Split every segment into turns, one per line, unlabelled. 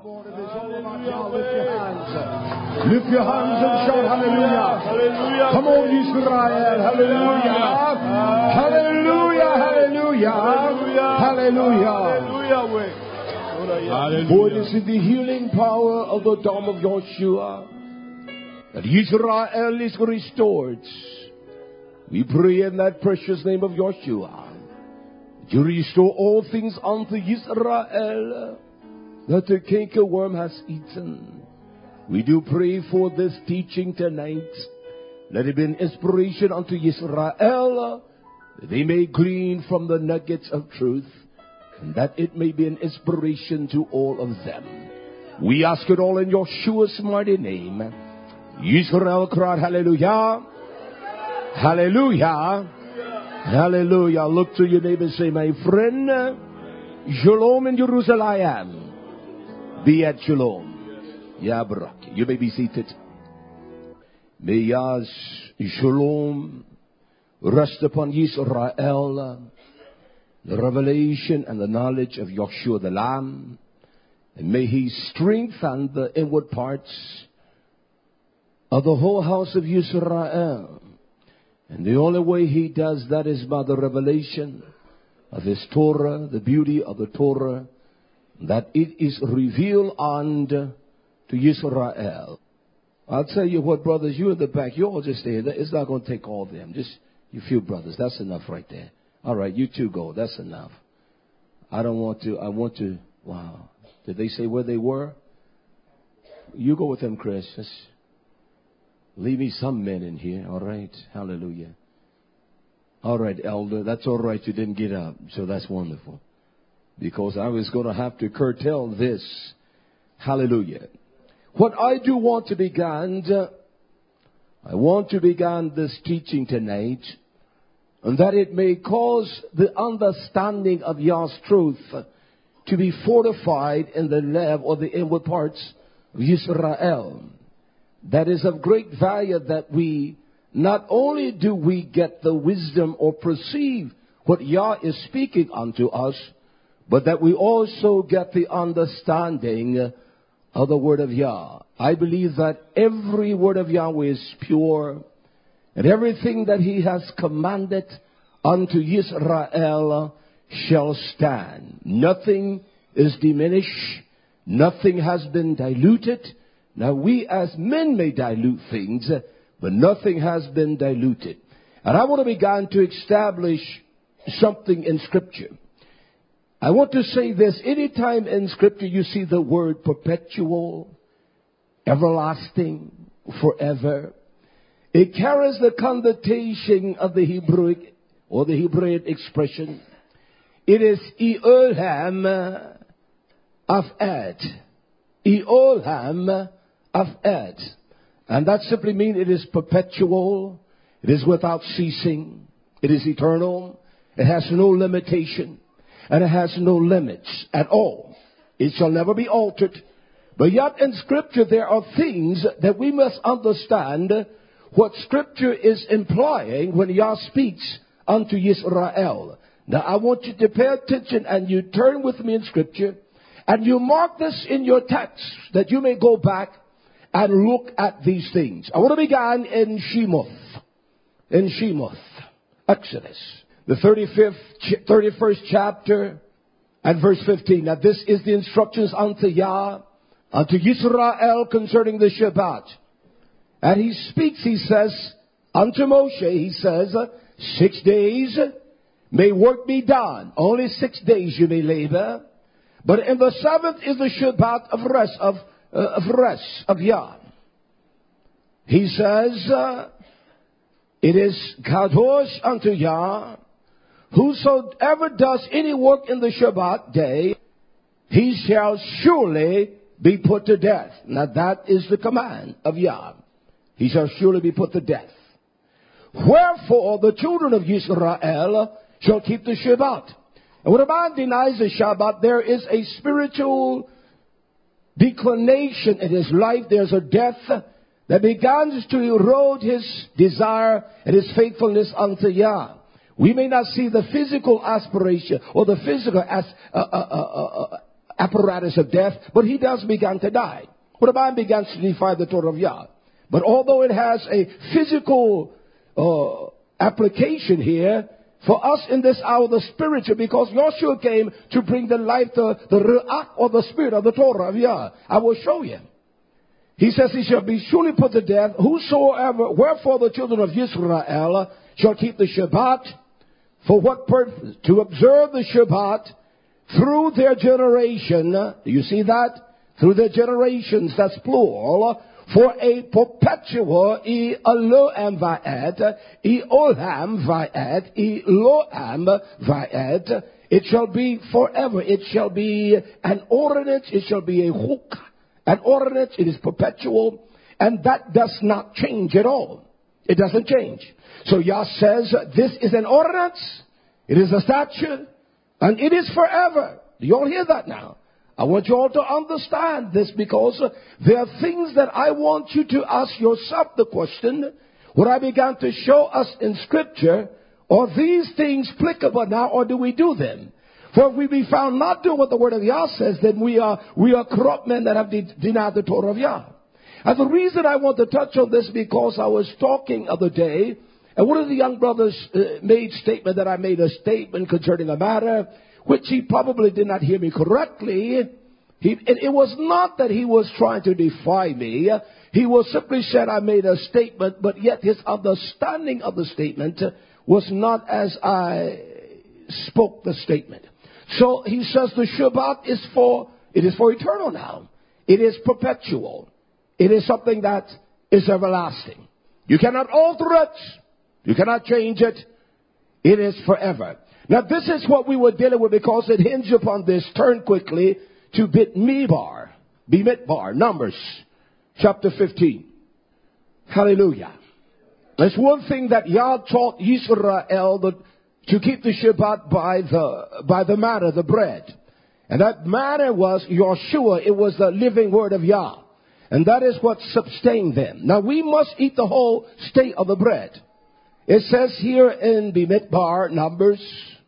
Lift your hands and shout hallelujah. Hallelujah. Come on, Israel. Hallelujah. Hallelujah. Hallelujah. Hallelujah. For it is in the healing power of the Dome of Yeshua that Israel is restored. We pray in that precious name of Yeshua. You restore all things unto Israel that the cankerworm has eaten. We do pray for this teaching tonight. Let it be an inspiration unto Israel, that they may glean from the nuggets of truth, and that it may be an inspiration to all of them. We ask it all in Yeshua's mighty name. Israel cried hallelujah. Hallelujah. Hallelujah. Look to your neighbor and say, my friend, shalom in Jerusalem. Be at shalom. Yeah, Barak. You may be seated. May Yah's shalom rest upon Israel, the revelation and the knowledge of Yeshua the Lamb. And may He strengthen the inward parts of the whole house of Israel. And the only way He does that is by the revelation of His Torah, the beauty of the Torah, that it is revealed unto Israel. I'll tell you what, brothers, you in the back, you all just stay. It's not going to take all of them. Just you few brothers. That's enough right there. All right, you two go. That's enough. I want to, wow. Did they say where they were? You go with them, Chris. Just leave me some men in here. All right. Hallelujah. All right, elder. That's all right. You didn't get up. So that's wonderful. Because I was going to have to curtail this. Hallelujah. What I do want to begin, I want to begin this teaching tonight, and that it may cause the understanding of Yah's truth to be fortified in the love or the inward parts of Israel. That is of great value that we, not only do we get the wisdom or perceive what Yah is speaking unto us, but that we also get the understanding of the word of Yah. I believe that every word of Yahweh is pure, and everything that He has commanded unto Israel shall stand. Nothing is diminished. Nothing has been diluted. Now we as men may dilute things, but nothing has been diluted. And I want to begin to establish something in Scripture. I want to say this. Anytime in Scripture you see the word perpetual, everlasting, forever, it carries the connotation of the Hebrewic or the Hebraic expression. It is Eolam of Ed. Eolam of Ed. And that simply means it is perpetual. It is without ceasing. It is eternal. It has no limitation. And it has no limits at all. It shall never be altered. But yet in Scripture there are things that we must understand what Scripture is implying when Yah speaks unto Israel. Now I want you to pay attention and you turn with me in Scripture and you mark this in your text that you may go back and look at these things. I want to begin in Shemoth. In Shemoth. Exodus. The 31st chapter and verse 15. Now this is the instructions unto Yah, unto Israel concerning the Shabbat. And He speaks, He says, unto Moshe, He says, 6 days may work be done. Only 6 days you may labor. But in the seventh is the Shabbat of rest of Yah. He says, it is Kadosh unto Yah. Whosoever does any work in the Shabbat day, he shall surely be put to death. Now that is the command of Yah. He shall surely be put to death. Wherefore the children of Israel shall keep the Shabbat. And when a man denies the Shabbat, there is a spiritual declination in his life. There's a death that begins to erode his desire and his faithfulness unto Yah. We may not see the physical aspiration or the physical apparatus of death, but he does begin to die. But the man begins to defy the Torah of Yah. But although it has a physical application here, for us in this hour, the spiritual, because Yahshua came to bring the life, the ruach, or the spirit of the Torah of Yah. I will show you. He says, he shall be surely put to death, whosoever, wherefore the children of Israel shall keep the Shabbat. For what purpose? To observe the Shabbat through their generation. Do you see that? Through their generations, that's plural. For a perpetual, Elohim va'ed, Eolam va'ed, Eloam va'ed. It shall be forever. It shall be an ordinance. It shall be a chuk. An ordinance. It is perpetual. And that does not change at all. It doesn't change. So Yah says, this is an ordinance. It is a statute. And it is forever. Do you all hear that now? I want you all to understand this, because there are things that I want you to ask yourself the question, what I began to show us in Scripture, are these things applicable now, or do we do them? For if we be found not doing what the Word of Yah says, then we are corrupt men that have denied the Torah of Yah. And the reason I want to touch on this, because I was talking the other day, and one of the young brothers made statement that I made a statement concerning a matter which he probably did not hear me correctly. It was not that he was trying to defy me. He was simply said I made a statement, but yet his understanding of the statement was not as I spoke the statement. So he says the Shabbat is for eternal now. It is perpetual. It is something that is everlasting. You cannot alter it. You cannot change it. It is forever. Now this is what we were dealing with, because it hinged upon this. Turn quickly to Bimidbar, Numbers chapter 15. Hallelujah. There's one thing that Yah taught Israel, to keep the Shabbat by the manna, the bread. And that manna was Yahshua. It was the living word of Yah. And that is what sustained them. Now we must eat the whole state of the bread. It says here in Bimidbar, Numbers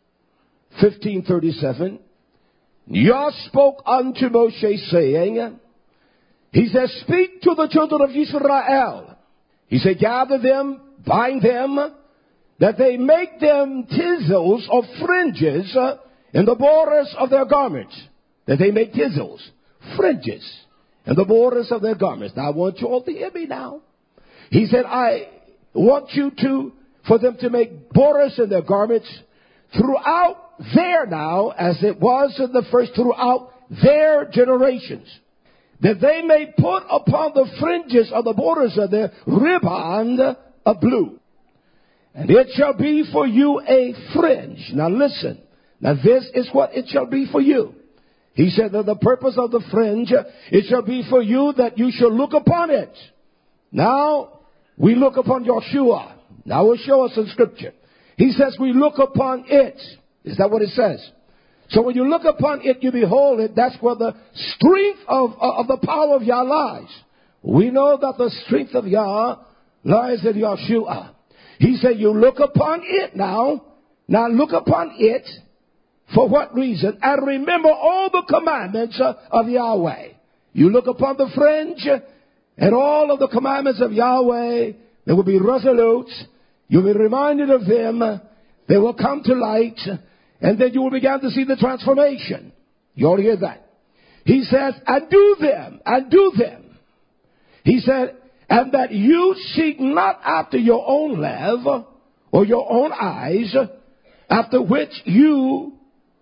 15:37, Yah spoke unto Moshe, saying, he says, speak to the children of Israel. He said, gather them, bind them, that they make them tizzles of fringes in the borders of their garments. That they make tizzles, fringes in the borders of their garments. Now I want you all to hear me now. He said, I want you for them to make borders in their garments throughout their now, as it was in the first, throughout their generations, that they may put upon the fringes of the borders of their riband a blue. And it shall be for you a fringe. Now listen. Now this is what it shall be for you. He said that the purpose of the fringe, it shall be for you that you shall look upon it. Now we look upon Yahshua. Now we'll show us in Scripture. He says we look upon it. Is that what it says? So when you look upon it, you behold it. That's where the strength of the power of Yah lies. We know that the strength of Yah lies in Yahshua. He said you look upon it now. Now look upon it. For what reason? And remember all the commandments of Yahweh. You look upon the fringe and all of the commandments of Yahweh. They will be resolute. You'll be reminded of them. They will come to light. And then you will begin to see the transformation. You all hear that? He says, and do them. He said, and that you seek not after your own love or your own eyes, after which you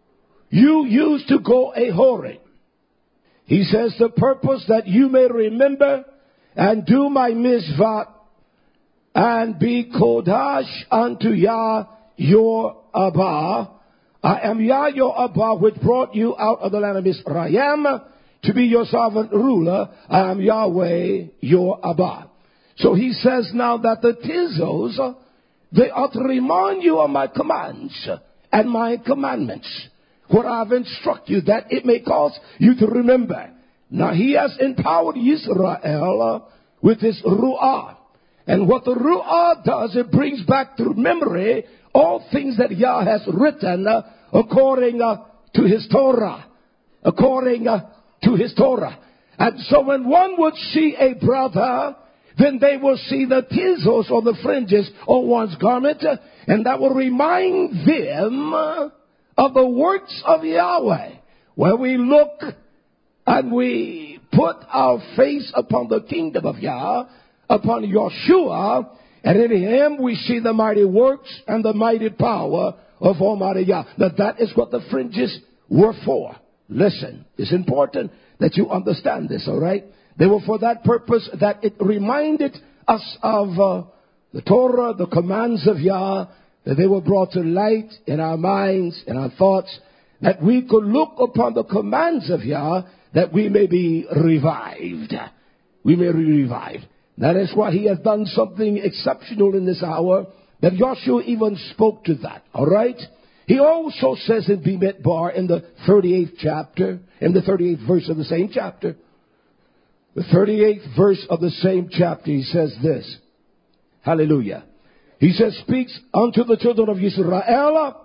used to go a whoring. He says, the purpose that you may remember and do my mitzvah and be kodash unto Yah your Abba. I am Yah your Abba, which brought you out of the land of Israel to be your sovereign ruler. I am Yahweh your Abba. So he says now that the tizzos, they ought to remind you of my commands and my commandments, what I've instructed you, that it may cause you to remember. Now he has empowered Israel with his Ruah. And what the Ruah does, it brings back to memory all things that Yah has written according to his Torah. according to his Torah. And so when one would see a brother, then they will see the tizos or the fringes on one's garment, and that will remind them of the works of Yahweh. When we look and we put our face upon the kingdom of Yah, upon Yeshua, and in him we see the mighty works and the mighty power of Almighty Yah. Now that is what the fringes were for. Listen, it's important that you understand this, all right? They were for that purpose, that it reminded us of the Torah, the commands of Yah, that they were brought to light in our minds, in our thoughts, that we could look upon the commands of Yah, that we may be revived. We may be revived. That is why he has done something exceptional in this hour, that Joshua even spoke to that, all right? He also says in Bimidbar in the 38th chapter, in the 38th verse of the same chapter, the 38th verse of the same chapter, he says this. Hallelujah. He says, speaks unto the children of Israel,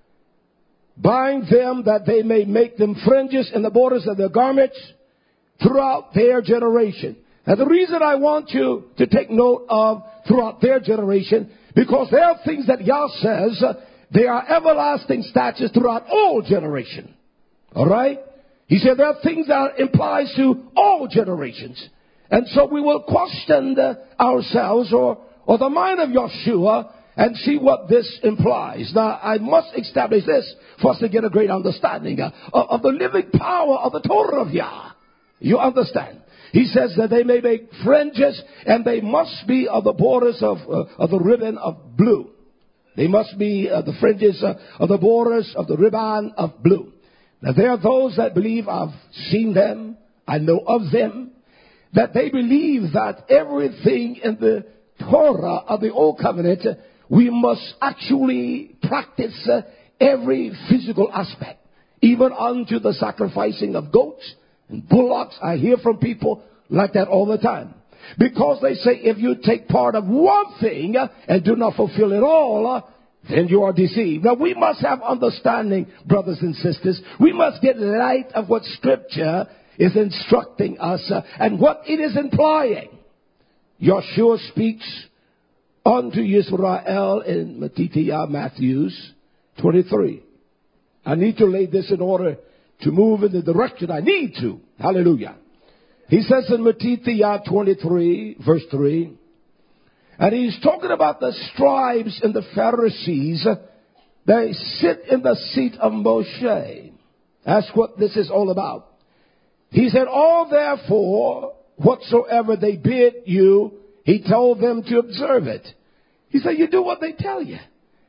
bind them that they may make them fringes in the borders of their garments throughout their generation. Now the reason I want you to take note of throughout their generation, because there are things that Yah says, they are everlasting statutes throughout all generation. All right? He said there are things that implies to all generations. And so we will question ourselves or the mind of Yeshua and see what this implies. Now, I must establish this for us to get a great understanding of the living power of the Torah of Yah. You understand? He says that they may make fringes, and they must be of the borders of the ribbon of blue. They must be the fringes of the borders of the ribbon of blue. Now, there are those that believe, I've seen them, I know of them, that they believe that everything in the Torah of the Old Covenant, we must actually practice every physical aspect, even unto the sacrificing of goats and bullocks. I hear from people like that all the time. Because they say if you take part of one thing and do not fulfill it all, then you are deceived. Now we must have understanding, brothers and sisters. We must get light of what Scripture is instructing us and what it is implying. Yeshua speaks unto Israel in Matthews 23. I need to lay this in order to move in the direction I need to. Hallelujah. He says in Matthew 23, verse 3, and he's talking about the scribes and the Pharisees. They sit in the seat of Moshe. That's what this is all about. He said, all therefore, whatsoever they bid you, he told them to observe it. He said, you do what they tell you.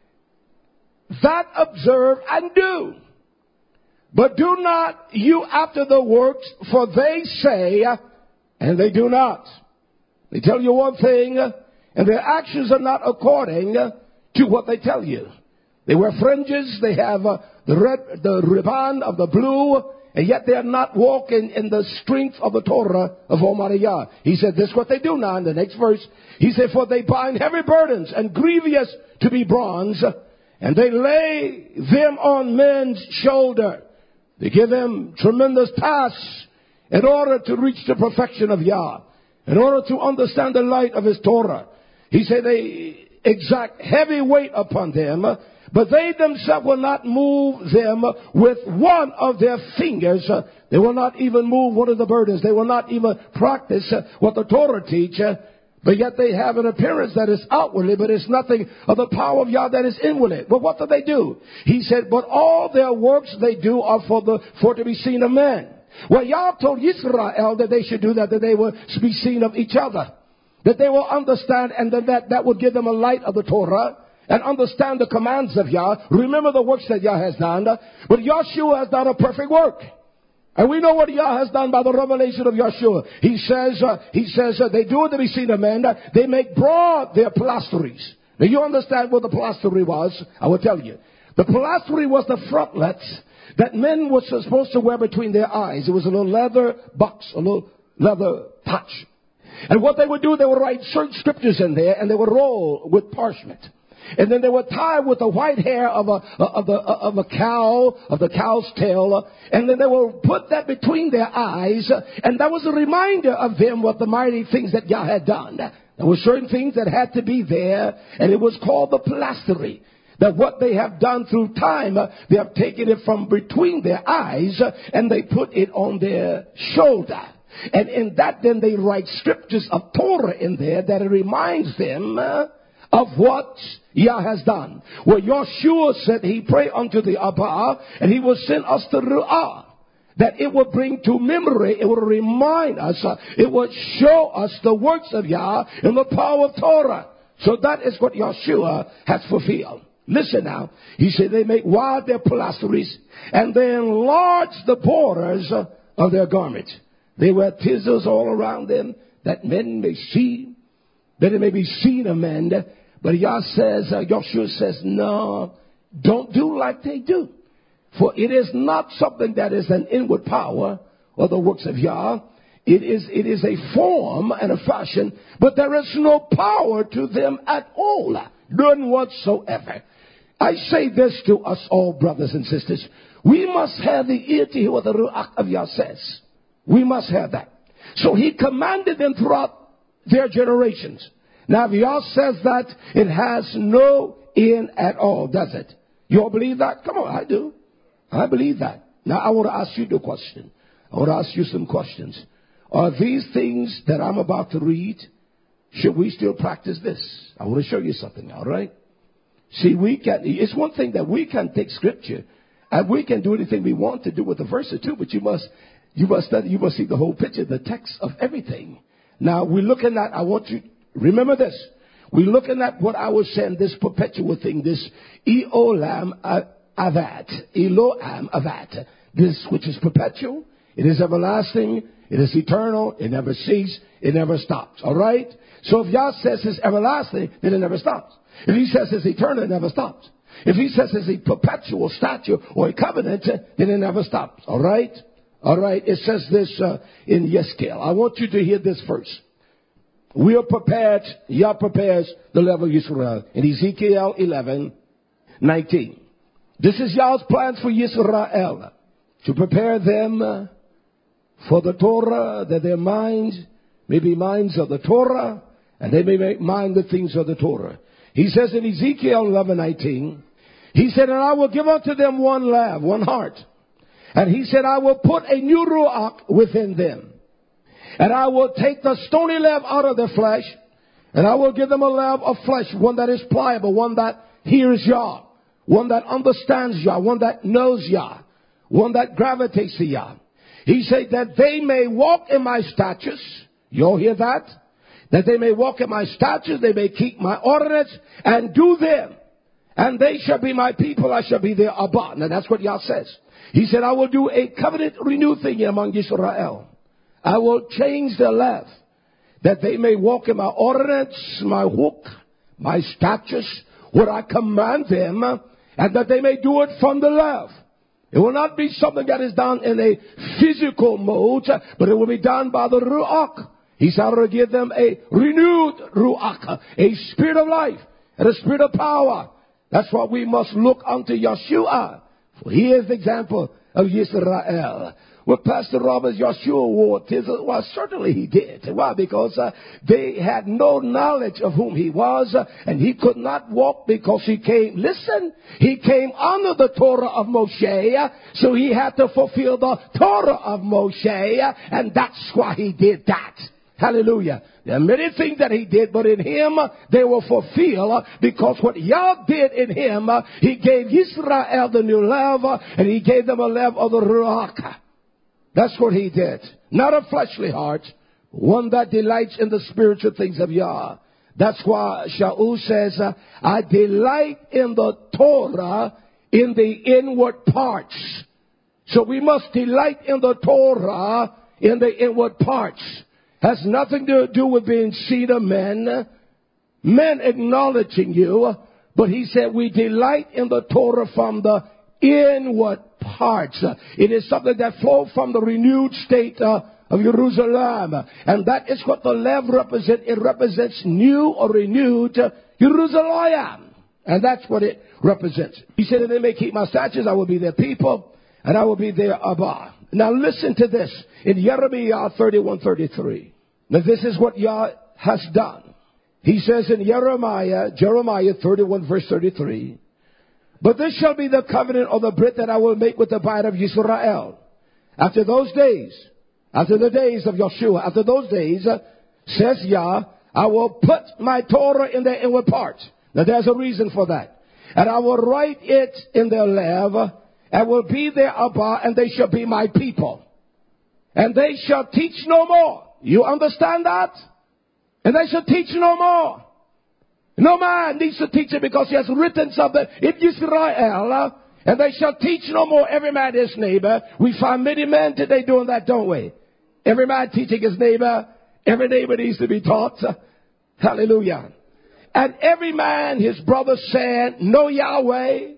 That observe and do. But do not you after the works, for they say, and they do not. They tell you one thing, and their actions are not according to what they tell you. They wear fringes, they have the ribbon of the blue, and yet they are not walking in the strength of the Torah of Almighty Yah. He said, this is what they do now in the next verse. He said, for they bind heavy burdens and grievous to be bronze, and they lay them on men's shoulder. They give them tremendous tasks in order to reach the perfection of Yah, in order to understand the light of His Torah. He said they exact heavy weight upon them, but they themselves will not move them with one of their fingers. They will not even move one of the burdens. They will not even practice what the Torah teaches. But yet they have an appearance that is outwardly, but it's nothing of the power of Yah that is inwardly. But what do? He said, but all their works they do are for to be seen of men. Well, Yah told Israel that they should do that they will be seen of each other. That they will understand, and that would give them a light of the Torah and understand the commands of Yah. Remember the works that Yah has done. But Yeshua has done a perfect work. And we know what Yah has done by the revelation of Yeshua. He says they do it to be seen of men. They make broad their plasteries. Now you understand what the plastery was? I will tell you. The plastery was the frontlets that men were supposed to wear between their eyes. It was a little leather box, a little leather pouch. And what they would do, they would write certain scriptures in there, and they would roll with parchment. And then they were tied with the white hair of the cow's tail. And then they will put that between their eyes. And that was a reminder of them of the mighty things that Yah had done. There were certain things that had to be there. And it was called the plastery. That what they have done through time, they have taken it from between their eyes and they put it on their shoulder. And in that, then they write scriptures of Torah in there that it reminds them of what Yah has done. Well, Yeshua said he prayed unto the Abba and he will send us the Ru'ah. That it will bring to memory, it will remind us, it will show us the works of Yah in the power of Torah. So that is what Yeshua has fulfilled. Listen now. He said they make wide their pilasteries and they enlarge the borders of their garments. They wear tizzles all around them that men may see, that it may be seen of men. But Yeshua says, no, don't do like they do. For it is not something that is an inward power or the works of Yah. It is a form and a fashion, but there is no power to them at all. None whatsoever. I say this to us all, brothers and sisters. We must have the ear to hear what the Ruach of Yah says. We must have that. So he commanded them throughout their generations. Now, if Yah says that, it has no end at all, does it? You all believe that? Come on, I do. I believe that. Now, I want to ask you the question. I want to ask you some questions. Are these things that I'm about to read, should we still practice this? I want to show you something, all right? See, it's one thing that we can take scripture and we can do anything we want to do with the verse or two, but you must study, you must see the whole picture, the text of everything. Now, we're looking at, I want you, remember this. We're looking at what I was saying, this perpetual thing, this Eolam Avad. Eloam Avad. This which is perpetual, it is everlasting, it is eternal, it never ceases, it never stops. All right? So if Yah says it's everlasting, then it never stops. If he says it's eternal, it never stops. If he says it's a perpetual statute or a covenant, then it never stops. All right? All right. It says this in Yeskel. I want you to hear this first. We are prepared. Yah prepares the level of Israel in Ezekiel 11:19. This is Yah's plans for Israel, to prepare them for the Torah, that their minds may be minds of the Torah, and they may mind the things of the Torah. He says in Ezekiel 11:19, he said, and I will give unto them one love, one heart. And he said, I will put a new ruach within them. And I will take the stony love out of their flesh, and I will give them a love of flesh, one that is pliable, one that hears Yah, one that understands Yah, one that knows Yah, one that gravitates to Yah. He said that they may walk in my statutes. You all hear that? That they may walk in my statutes, they may keep my ordinance and do them. And they shall be my people, I shall be their Abba. Now that's what Yah says. He said, I will do a covenant renewed thing among Israel. I will change their life, that they may walk in my ordinance, my hook, my statutes, what I command them, and that they may do it from the love. It will not be something that is done in a physical mode, but it will be done by the Ruach. He said, I will give them a renewed Ruach, a spirit of life and a spirit of power. That's why we must look unto Yeshua. For he is the example of Israel. Well, Pastor Roberts, Yeshua wore tizzle. Well, certainly he did. Why? Because they had no knowledge of whom he was, and he could not walk because he came under the Torah of Moshe, so he had to fulfill the Torah of Moshe, and that's why he did that. Hallelujah. There are many things that he did, but in him they were fulfilled because what Yah did in him, he gave Israel the new love, and he gave them a love of the Ruach. That's what he did. Not a fleshly heart, one that delights in the spiritual things of Yah. That's why Shaul says, I delight in the Torah in the inward parts. So we must delight in the Torah in the inward parts. Has nothing to do with being seen of men acknowledging you, but he said we delight in the Torah from the inward parts. It is something that flows from the renewed state of Jerusalem, and that is what the lev represents. It represents new or renewed Jerusalem. And that's what it represents. He said, if they may keep my statutes, I will be their people, and I will be their Abba. Now listen to this in Jeremiah 31:33. Now this is what Yah has done. He says in Jeremiah 31 verse 33, but this shall be the covenant or the brit that I will make with the band of Yisrael. After those days, after the days of Yeshua, after those days, says Yah, I will put my Torah in their inward parts. Now there's a reason for that. And I will write it in their lev, and will be their Abba, and they shall be my people. And they shall teach no more. You understand that? And they shall teach no more. No man needs to teach it because he has written something in Israel. And they shall teach no more every man his neighbor. We find many men today doing that, don't we? Every man teaching his neighbor. Every neighbor needs to be taught. Hallelujah. And every man, his brother, saying, know Yahweh.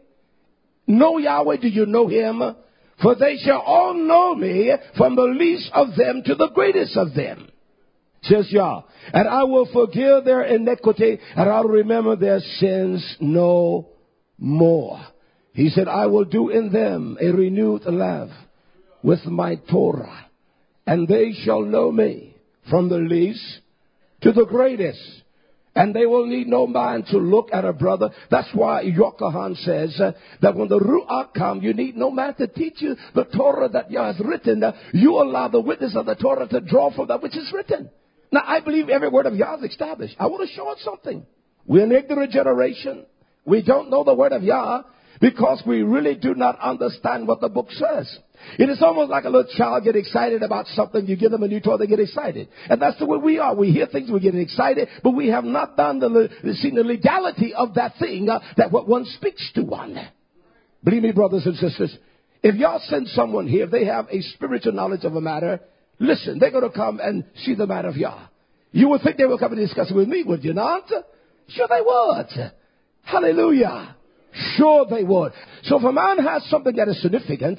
Know Yahweh, do you know him? For they shall all know me, from the least of them to the greatest of them. Says Yah. And I will forgive their iniquity, and I'll remember their sins no more. He said, I will do in them a renewed love with my Torah, and they shall know me from the least to the greatest. And they will need no man to look at a brother. That's why Yochanan says that when the Ruach comes, you need no man to teach you the Torah that Yah has written. You allow the witness of the Torah to draw from that which is written. Now, I believe every word of Yah is established. I want to show us something. We're an ignorant generation. We don't know the word of Yah because we really do not understand what the book says. It is almost like a little child get excited about something. You give them a new toy, they get excited. And that's the way we are. We hear things, we get excited, but we have not done seen the legality of that thing that what one speaks to one. Believe me, brothers and sisters, if Yah send someone here, if they have a spiritual knowledge of a matter, listen, they're going to come and see the matter of Yah. You would think they will come and discuss it with me, would you not? Sure they would. Hallelujah. Sure they would. So if a man has something that is significant,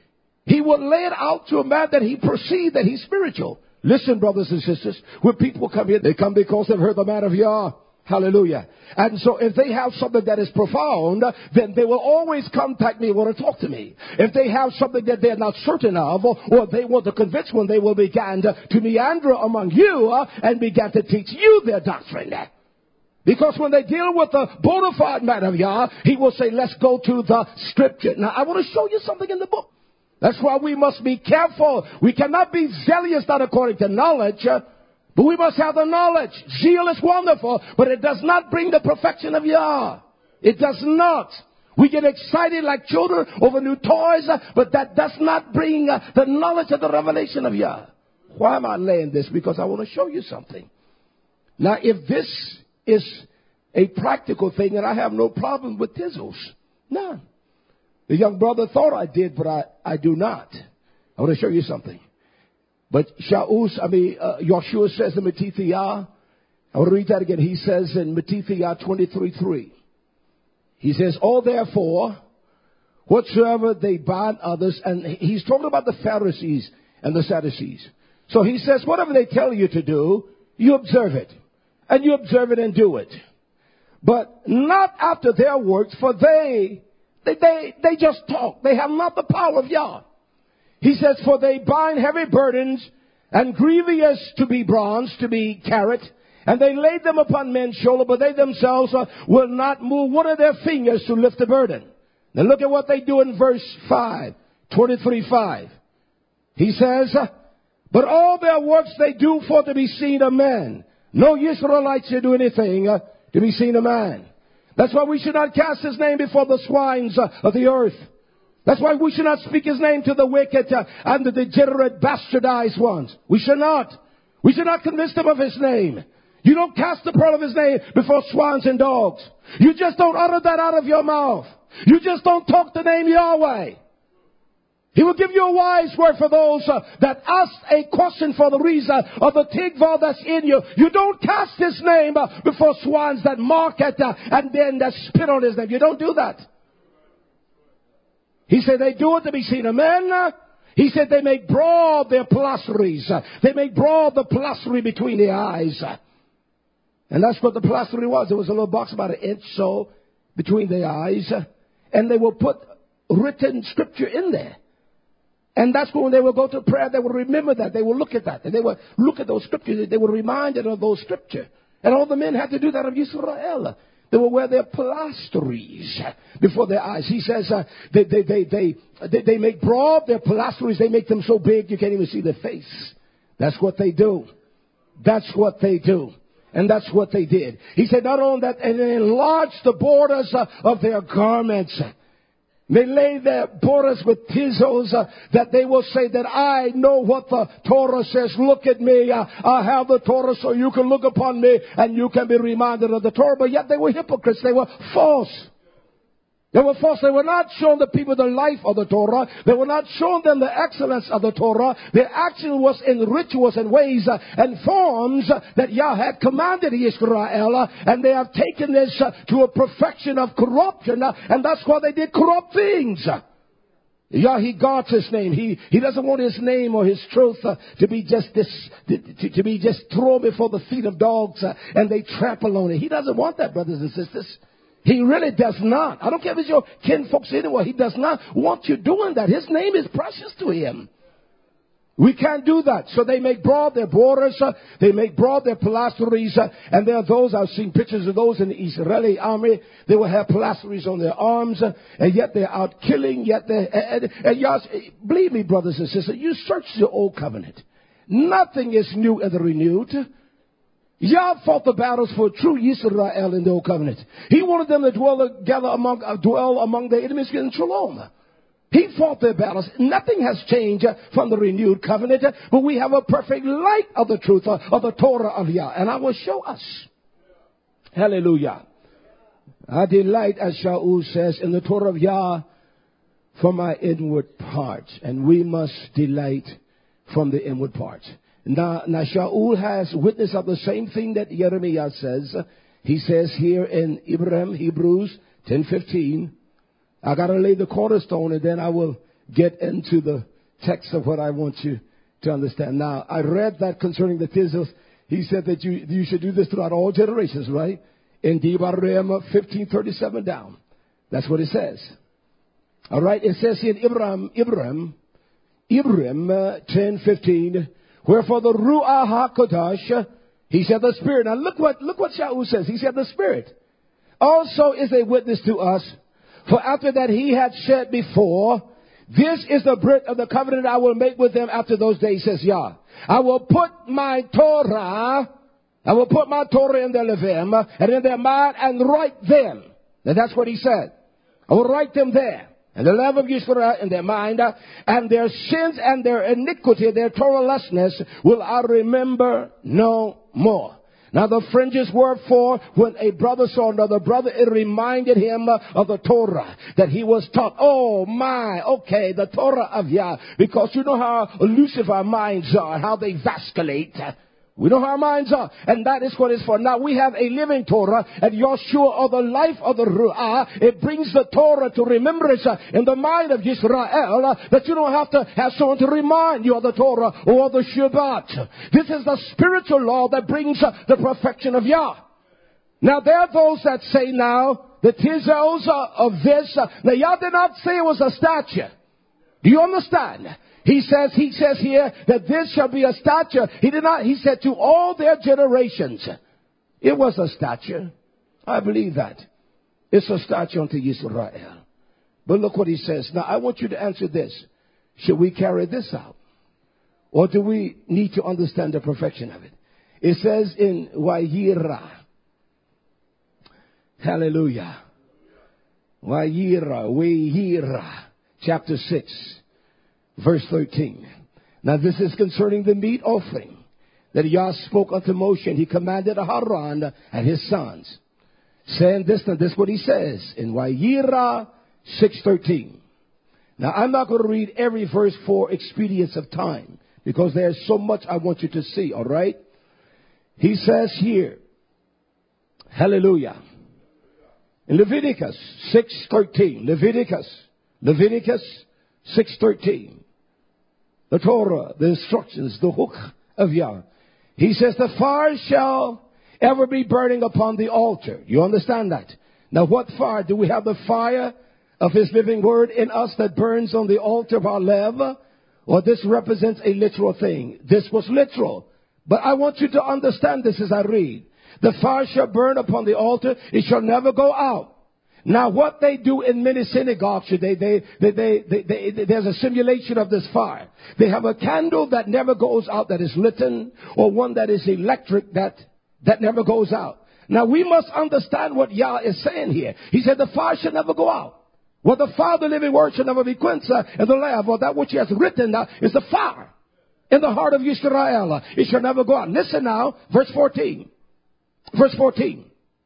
he will lay it out to a man that he perceives that he's spiritual. Listen, brothers and sisters, when people come here, they come because they've heard the man of Yah. Hallelujah. And so if they have something that is profound, then they will always contact me and want to talk to me. If they have something that they're not certain of, or they want to convince one, they will begin to meander among you and begin to teach you their doctrine. Because when they deal with the bona fide man of Yah, he will say, let's go to the scripture. Now, I want to show you something in the book. That's why we must be careful. We cannot be zealous not according to knowledge, but we must have the knowledge. Zeal is wonderful, but it does not bring the perfection of Yah. It does not. We get excited like children over new toys, but that does not bring the knowledge of the revelation of Yah. Why am I laying this? Because I want to show you something. Now, if this is a practical thing, and I have no problem with tizzles. None. The young brother thought I did, but I do not. I want to show you something. But Yeshua says in Matthew, I will read that again. He says in Matthew 23:3. He says, "Oh, therefore, whatsoever they bind others," and he's talking about the Pharisees and the Sadducees. So he says, whatever they tell you to do, you observe it. And you observe it and do it. But not after their works, for they just talk. They have not the power of Yah. He says, for they bind heavy burdens and grievous to be bronze, to be carried, and they lay them upon men's shoulders, but they themselves will not move one of their fingers to lift the burden. Now look at what they do in verse 5, 23:5. He says, but all their works they do for to be seen of men. No Israelites should do anything to be seen of man. That's why we should not cast his name before the swines of the earth. That's why we should not speak his name to the wicked and the degenerate bastardized ones. We should not. We should not convince them of his name. You don't cast the pearl of his name before swines and dogs. You just don't utter that out of your mouth. You just don't talk the name Yahweh. He will give you a wise word for those that ask a question for the reason of the tigvar that's in you. You don't cast his name before swines that mock at and then that spit on his name. You don't do that. He said they do it to be seen of men. He said they make broad their plastries. They make broad the plastry between the eyes. And that's what the plastry was. It was a little box about an inch so between their eyes, and they will put written scripture in there. And that's when they will go to prayer, they will remember that. They will look at that. And they will look at those scriptures. They were reminded of those scriptures. And all the men had to do that of Israel. They will wear their pilasteries before their eyes. He says they make broad their pilasteries. They make them so big you can't even see their face. That's what they do. That's what they do. And that's what they did. He said not only that, and they enlarged the borders of their garments. They lay their borders with tizzles that they will say that I know what the Torah says. Look at me. I have the Torah so you can look upon me and you can be reminded of the Torah. But yet they were hypocrites. They were false. They were false. They were not showing the people the life of the Torah. They were not showing them the excellence of the Torah. Their action was in rituals and ways and forms that Yah had commanded Israel. And they have taken this to a perfection of corruption. And that's why they did corrupt things. Yah, he guards his name. He doesn't want his name or his truth to be just to be just thrown before the feet of dogs and they trample on it. He doesn't want that, brothers and sisters. He really does not. I don't care if it's your kin folks anywhere. He does not want you doing that. His name is precious to him. We can't do that. So they make broad their borders. They make broad their pilasteries. And there are those, I've seen pictures of those in the Israeli army. They will have pilasteries on their arms. And yet they're out killing. Yet believe me, brothers and sisters, you search the old covenant. Nothing is new in the renewed. Yah fought the battles for true Israel in the old covenant. He wanted them to dwell among their enemies in shalom. He fought their battles. Nothing has changed from the renewed covenant, but we have a perfect light of the truth of the Torah of Yah, and I will show us. Hallelujah. I delight, as Shaul says, in the Torah of Yah from my inward parts, and we must delight from the inward parts. Now Shaul has witness of the same thing that Jeremiah says. He says here in Hebrews 10:15, I got to lay the cornerstone and then I will get into the text of what I want you to understand. Now, I read that concerning the tizzles. He said that you should do this throughout all generations, right? In Devarim 15:37 down. That's what it says. All right, it says here in Ibram 10:15, wherefore the Ruach HaKodesh, he said the Spirit. Now look what Shaul says. He said the Spirit also is a witness to us. For after that he had said before, this is the breath of the covenant I will make with them after those days, says Yah. I will put my Torah in their levim and in their mind and write them. And that's what he said. I will write them there. And the love of Israel in their mind, and their sins and their iniquity, their Torahlessness, will I remember no more. Now the fringes were for when a brother saw another brother, it reminded him of the Torah that he was taught. Oh my, okay, the Torah of Yah. Because you know how elusive our minds are, how they vacillate. We know how our minds are, and that is what it's for. Now we have a living Torah, and Yeshua, or the life of the Ruah, it brings the Torah to remembrance in the mind of Israel, that you don't have to have someone to remind you of the Torah or the Shabbat. This is the spiritual law that brings the perfection of Yah. Now there are those that say now, the tizzles of this, now Yah did not say it was a statue. Do you understand? He says here that this shall be a statute. He said to all their generations. It was a statute. I believe that. It's a statute unto Israel. But look what he says. Now I want you to answer this. Should we carry this out? Or do we need to understand the perfection of it? It says in Vayira. Hallelujah. Vayira. Chapter 6. Verse 13. Now this is concerning the meat offering that Yah spoke unto Moshe, and he commanded Aharon and his sons, saying this, and this is what he says in Vayira 6:13. Now I'm not going to read every verse for expedience of time, because there's so much I want you to see, all right? He says here, hallelujah, in Leviticus 6:13, Leviticus 6:13. The Torah, the instructions, the hook of Yah. He says the fire shall ever be burning upon the altar. You understand that? Now what fire? Do we have the fire of his living word in us that burns on the altar of our love? Or this represents a literal thing? This was literal. But I want you to understand this as I read. The fire shall burn upon the altar. It shall never go out. Now what they do in many synagogues today, there's a simulation of this fire. They have a candle that never goes out, that is lit, or one that is electric that never goes out. Now we must understand what Yah is saying here. He said the fire should never go out. Well, the Father living word should never be quenched, and the Lamb, or that which he has written is the fire in the heart of Yisrael. It shall never go out. Listen now, verse 14. Verse 14.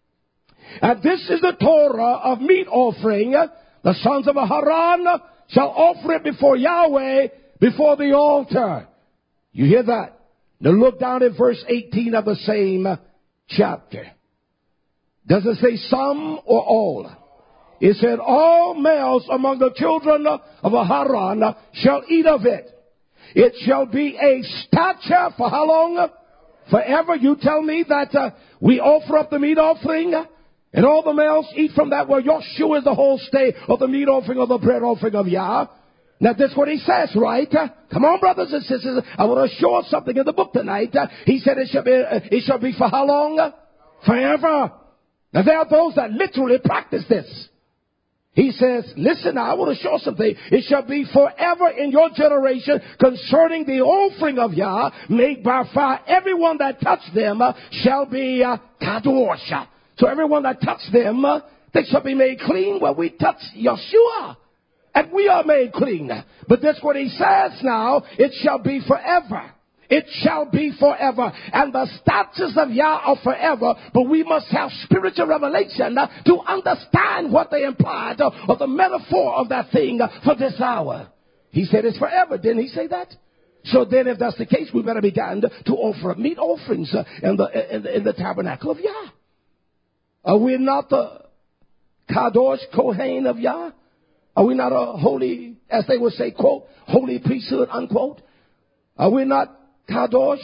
And this is the Torah of meat offering. The sons of Aharon shall offer it before Yahweh, before the altar. You hear that? Now look down at verse 18 of the same chapter. Does it say some or all? It said, all males among the children of Aharon shall eat of it. It shall be a statute for how long? Forever. You tell me that we offer up the meat offering and all the males eat from that. Well, Yeshua is the whole stay of the meat offering or the bread offering of Yah. Now, that's what he says, right? Come on, brothers and sisters. I want to show us something in the book tonight. He said it shall be for how long? Forever. Now, there are those that literally practice this. He says, listen, I want to show something. It shall be forever in your generation concerning the offering of Yah made by fire. Everyone that touched them shall be kadosh. So everyone that touched them, they shall be made clean. Well, we touch Yeshua, and we are made clean. But that's what he says now. It shall be forever. It shall be forever. And the statutes of Yah are forever. But we must have spiritual revelation to understand what they implied or the metaphor of that thing for this hour. He said it's forever. Didn't he say that? So then if that's the case, we better begin to offer meat offerings in the tabernacle of Yah. Are we not the Kadosh Kohen of Yah? Are we not a holy, as they would say, quote, holy priesthood, unquote? Are we not Kadosh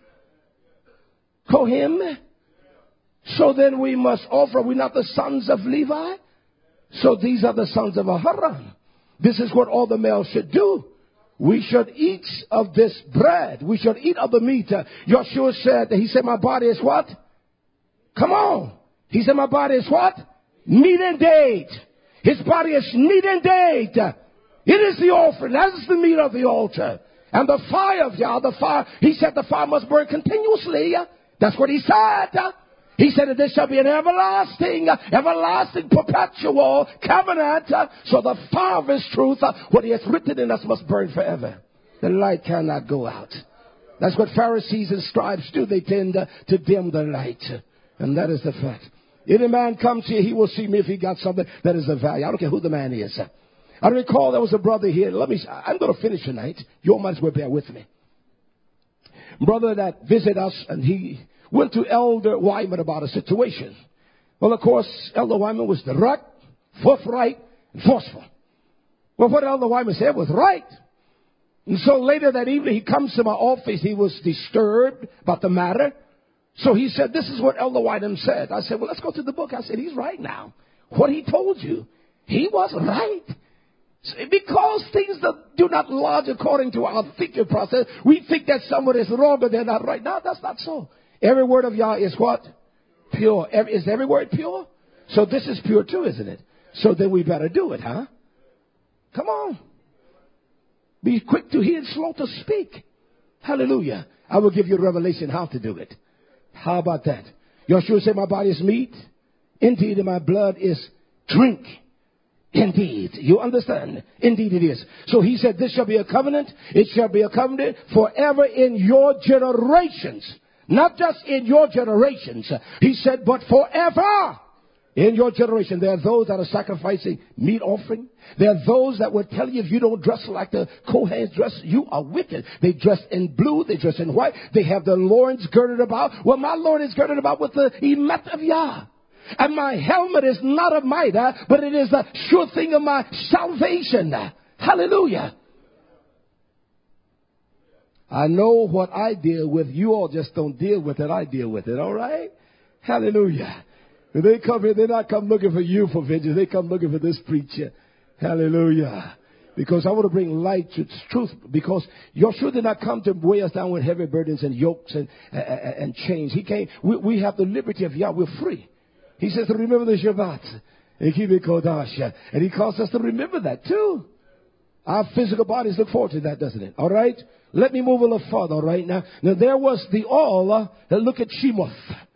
Kohim? So then we must offer. Are we not the sons of Levi? So these are the sons of Aharon. This is what all the males should do. We should eat of this bread. We should eat of the meat. Yeshua said, he said, my body is what? Come on. He said, my body is what? Meat and date. His body is meat and date. It is the offering. That is the meat of the altar. And the fire of Yah, the fire, he said the fire must burn continuously. That's what he said. He said that there shall be an everlasting, perpetual covenant. So the fire of his truth, what he has written in us, must burn forever. The light cannot go out. That's what Pharisees and scribes do. They tend to dim the light. And that is the fact. If a man comes here, he will see me if he got something that is of value. I don't care who the man is. I recall there was a brother here. I'm going to finish tonight. You all might as well bear with me. Brother that visited us, and he went to Elder Wyman about a situation. Well, of course, Elder Wyman was direct, forthright, and forceful. Well, what Elder Wyman said was right. And so later that evening, he comes to my office. He was disturbed about the matter. So he said, this is what Elder Wyman said. I said, well, let's go to the book. I said, he's right now. What he told you, he was right. Because things that do not lodge according to our thinking process, we think that someone is wrong but they're not right. No, that's not so. Every word of Yah is what? Pure. Is every word pure? So this is pure too, isn't it? So then we better do it, huh? Come on. Be quick to hear and slow to speak. Hallelujah. I will give you a revelation how to do it. How about that? Yeshua said, my body is meat. Indeed, and my blood is drink. Indeed. You understand? Indeed it is. So he said, this shall be a covenant. It shall be a covenant forever in your generations. Not just in your generations. He said, but forever in your generation. There are those that are sacrificing meat offering. There are those that will tell you if you don't dress like the Kohens dress, you are wicked. They dress in blue. They dress in white. They have their loins girded about. Well, my loin is girded about with the emet of Yah. And my helmet is not of might, but it is the sure thing of my salvation. Hallelujah. I know what I deal with. You all just don't deal with it. I deal with it. All right? Hallelujah. When they come here, they're not come looking for you for vengeance. They come looking for this preacher. Hallelujah. Because I want to bring light to truth. Because Yeshua did not come to weigh us down with heavy burdens and yokes and chains. He came. We have the liberty of Yah. We're free. He says to remember the Shabbat. And keep it Kodash. And he calls us to remember that too. Our physical bodies look forward to that, doesn't it? All right? Let me move a little further, all right? Now there was the oil. Look at Shemoth.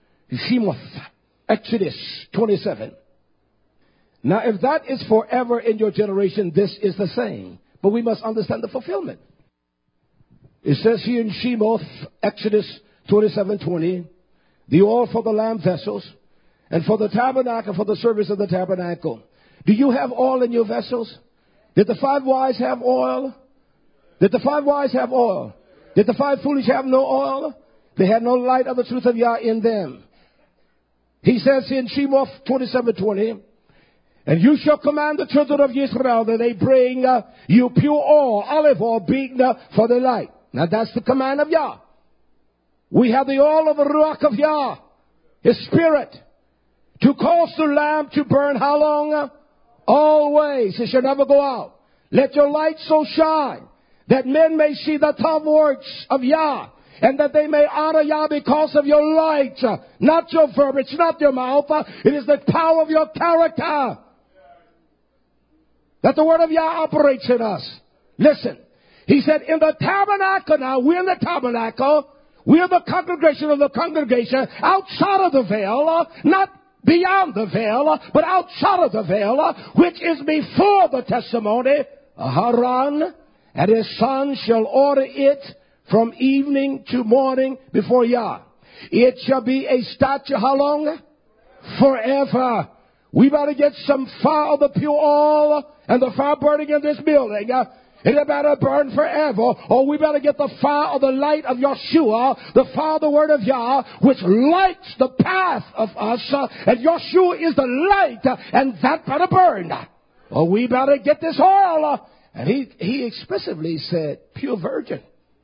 Exodus 27. Now, if that is forever in your generation, this is the same. But we must understand the fulfillment. It says here in Shemoth, Exodus 27:20, the oil for the lamb vessels, and for the tabernacle, for the service of the tabernacle. Do you have oil in your vessels? Did the 5 wise have oil? Did the 5 wise have oil? Did the 5 foolish have no oil? They had no light of the truth of Yah in them. He says in Shemoth 27:20, and you shall command the children of Israel that they bring you pure oil, olive oil, beaten for the light. Now that's the command of Yah. We have the oil of the Ruach of Yah, His Spirit, to cause the lamp to burn how long? Always. It shall never go out. Let your light so shine that men may see the top works of Yah, and that they may honor Yah because of your light. Not your verbiage, not your mouth. It is the power of your character that the word of Yah operates in us. Listen. He said, in the tabernacle now, we're in the tabernacle. We're the congregation of the congregation outside of the veil, not beyond the veil, but outside of the veil, which is before the testimony. Haran and his son shall order it from evening to morning before Yah. It shall be a statute how long? Forever. We better get some fire of the pure oil and the fire burning in this building. It better burn forever, or we better get the fire of the light of Yeshua, the fire of the word of Yah, which lights the path of us, and Yeshua is the light, and that better burn. Or we better get this oil. And he explicitly said, pure virgin.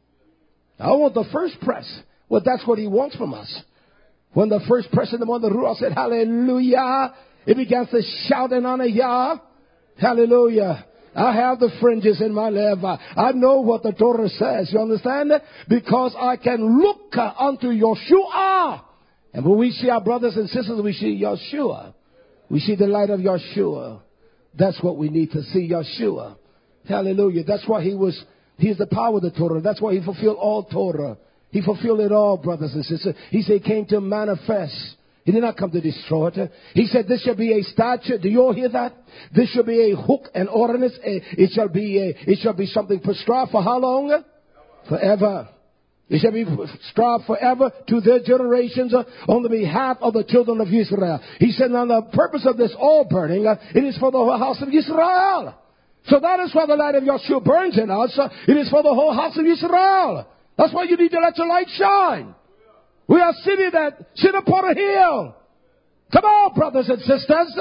I want the first press. Well, that's what he wants from us. When the first press in the morning, the Ruach said, hallelujah, it began to shout and honor Yah. Hallelujah. I have the fringes in my left. I know what the Torah says. You understand? Because I can look unto Yeshua. And when we see our brothers and sisters, we see Yeshua. We see the light of Yeshua. That's what we need to see, Yeshua. Hallelujah. That's why He's the power of the Torah. That's why He fulfilled all Torah. He fulfilled it all, brothers and sisters. He said He came to manifest. He did not come to destroy it. He said this shall be a statute. Do you all hear that? This shall be a hook and ordinance. It shall be something prescribed for how long? Forever. It shall be prescribed forever to their generations on the behalf of the children of Israel. He said, now the purpose of this oil burning, it is for the whole house of Israel. So that is why the light of Yeshua burns in us. It is for the whole house of Israel. That's why you need to let your light shine. We are a city that sit upon a hill. Come on, brothers and sisters.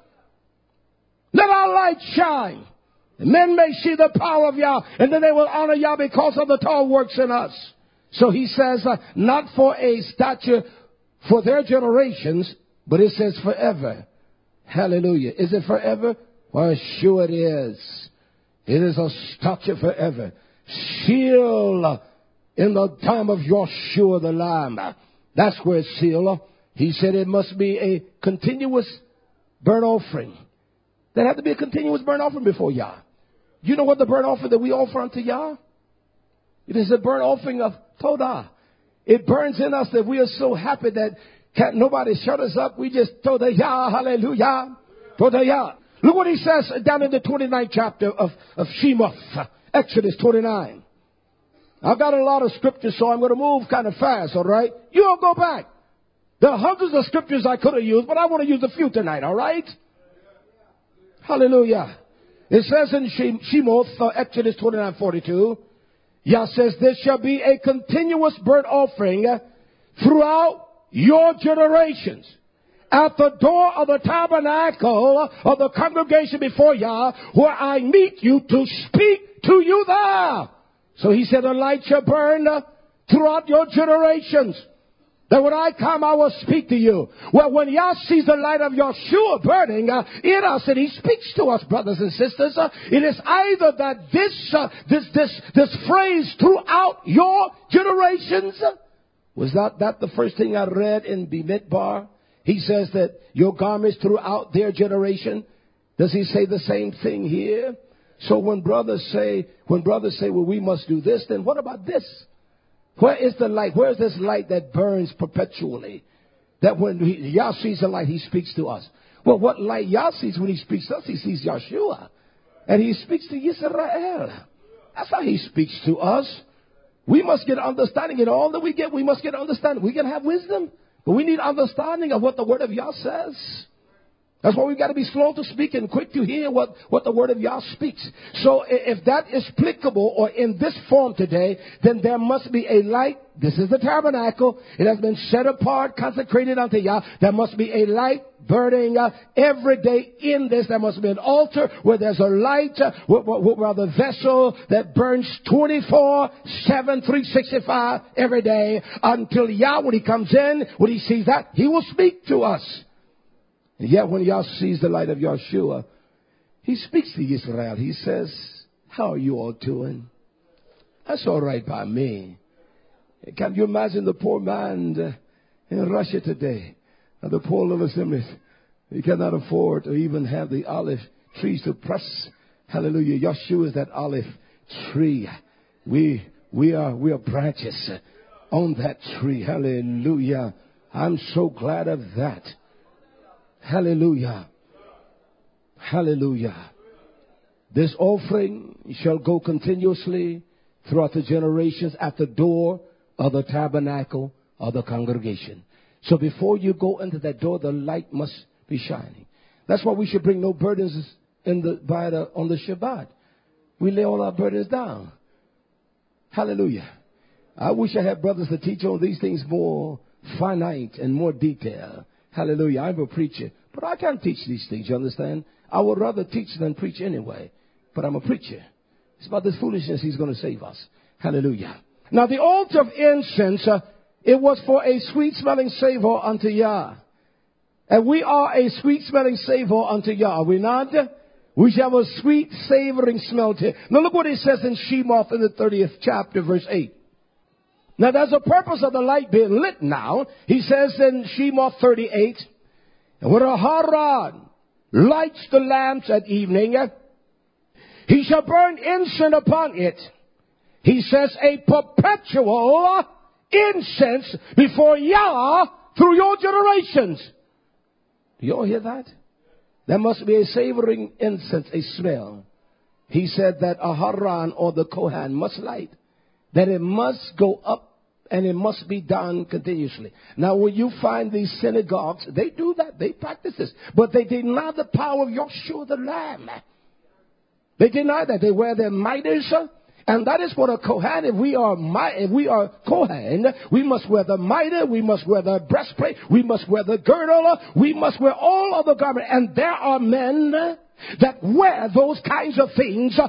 Let our light shine. And men may see the power of Yah, and then they will honor Yah because of the tall works in us. So he says, not for a statute for their generations, but it says forever. Hallelujah. Is it forever? Well, sure it is. It is a statute forever. Sealed in the time of Yeshua the Lamb. That's where it's sealed. He said it must be a continuous burnt offering. There had to be a continuous burnt offering before Yah. You know what the burnt offering that we offer unto Yah? It is a burnt offering of Todah. It burns in us that we are so happy that can't nobody shut us up. We just Todah Yah, hallelujah, Todah Yah. Look what he says down in the 29th chapter of Shemoth, Exodus 29. I've got a lot of scriptures, so I'm going to move kind of fast, all right? You all go back. There are hundreds of scriptures I could have used, but I want to use a few tonight, all right? Hallelujah. It says in Shemoth, Exodus 29:42, Yah says, there shall be a continuous burnt offering throughout your generations. At the door of the tabernacle of the congregation before Yah, where I meet you to speak to you there. So he said, a light shall burn throughout your generations. That when I come, I will speak to you. Well, when Yah sees the light of Yeshua burning in us, and He speaks to us, brothers and sisters, it is either that this phrase throughout your generations, was that the first thing I read in Bimidbar? He says that your garments throughout their generation. Does he say the same thing here? So when brothers say, well, we must do this, then what about this? Where is the light? Where is this light that burns perpetually? That when Yah sees the light, He speaks to us. Well, what light Yah sees when He speaks to us? He sees Yeshua. And He speaks to Yisrael. That's how He speaks to us. We must get understanding. In all that we get, we must get understanding. We can have wisdom, but we need understanding of what the Word of Yah says. That's why we've got to be slow to speak and quick to hear what the Word of Yah speaks. So if that is applicable or in this form today, then there must be a light. This is the tabernacle. It has been set apart, consecrated unto Yah. There must be a light burning every day in this. There must be an altar where there's a light, where the vessel that burns 24/7, 365 every day until Yah, when He comes in, when He sees that, He will speak to us. And yet when Yah sees the light of Yeshua, He speaks to Israel. He says, how are you all doing? That's all right by me. Can you imagine the poor man in Russia today? And the poor little assemblies. He cannot afford to even have the olive trees to press. Hallelujah. Yeshua is that olive tree. We are branches on that tree. Hallelujah. I'm so glad of that. Hallelujah. Hallelujah. This offering shall go continuously throughout the generations at the door of the tabernacle of the congregation. So before you go into that door, the light must be shining. That's why we should bring no burdens on the Shabbat. We lay all our burdens down. Hallelujah. I wish I had brothers to teach on these things more finite and more detail. Hallelujah. I'm a preacher, but I can't teach these things, you understand? I would rather teach than preach anyway, but I'm a preacher. It's about this foolishness He's going to save us. Hallelujah. Now the altar of incense, it was for a sweet-smelling savor unto Yah. And we are a sweet-smelling savor unto Yah, are we not? We shall have a sweet, savoring smell to it. Now look what it says in Shemoth in the 30th chapter, verse 8. Now there's a purpose of the light being lit now. He says in Shemoth 38, and when Aharon lights the lamps at evening, he shall burn incense upon it. He says a perpetual incense before Yah through your generations. Do you all hear that? There must be a savoring incense, a smell. He said that Aharon or the Kohan must light. That it must go up and it must be done continuously. Now when you find these synagogues, they do that. They practice this. But they deny the power of Yeshua the Lamb. They deny that. They wear their mitres. And that is what a Kohan, if we are Kohan, we must wear the mitre, we must wear the breastplate, we must wear the girdle, we must wear all of the garments. And there are men that wear those kinds of things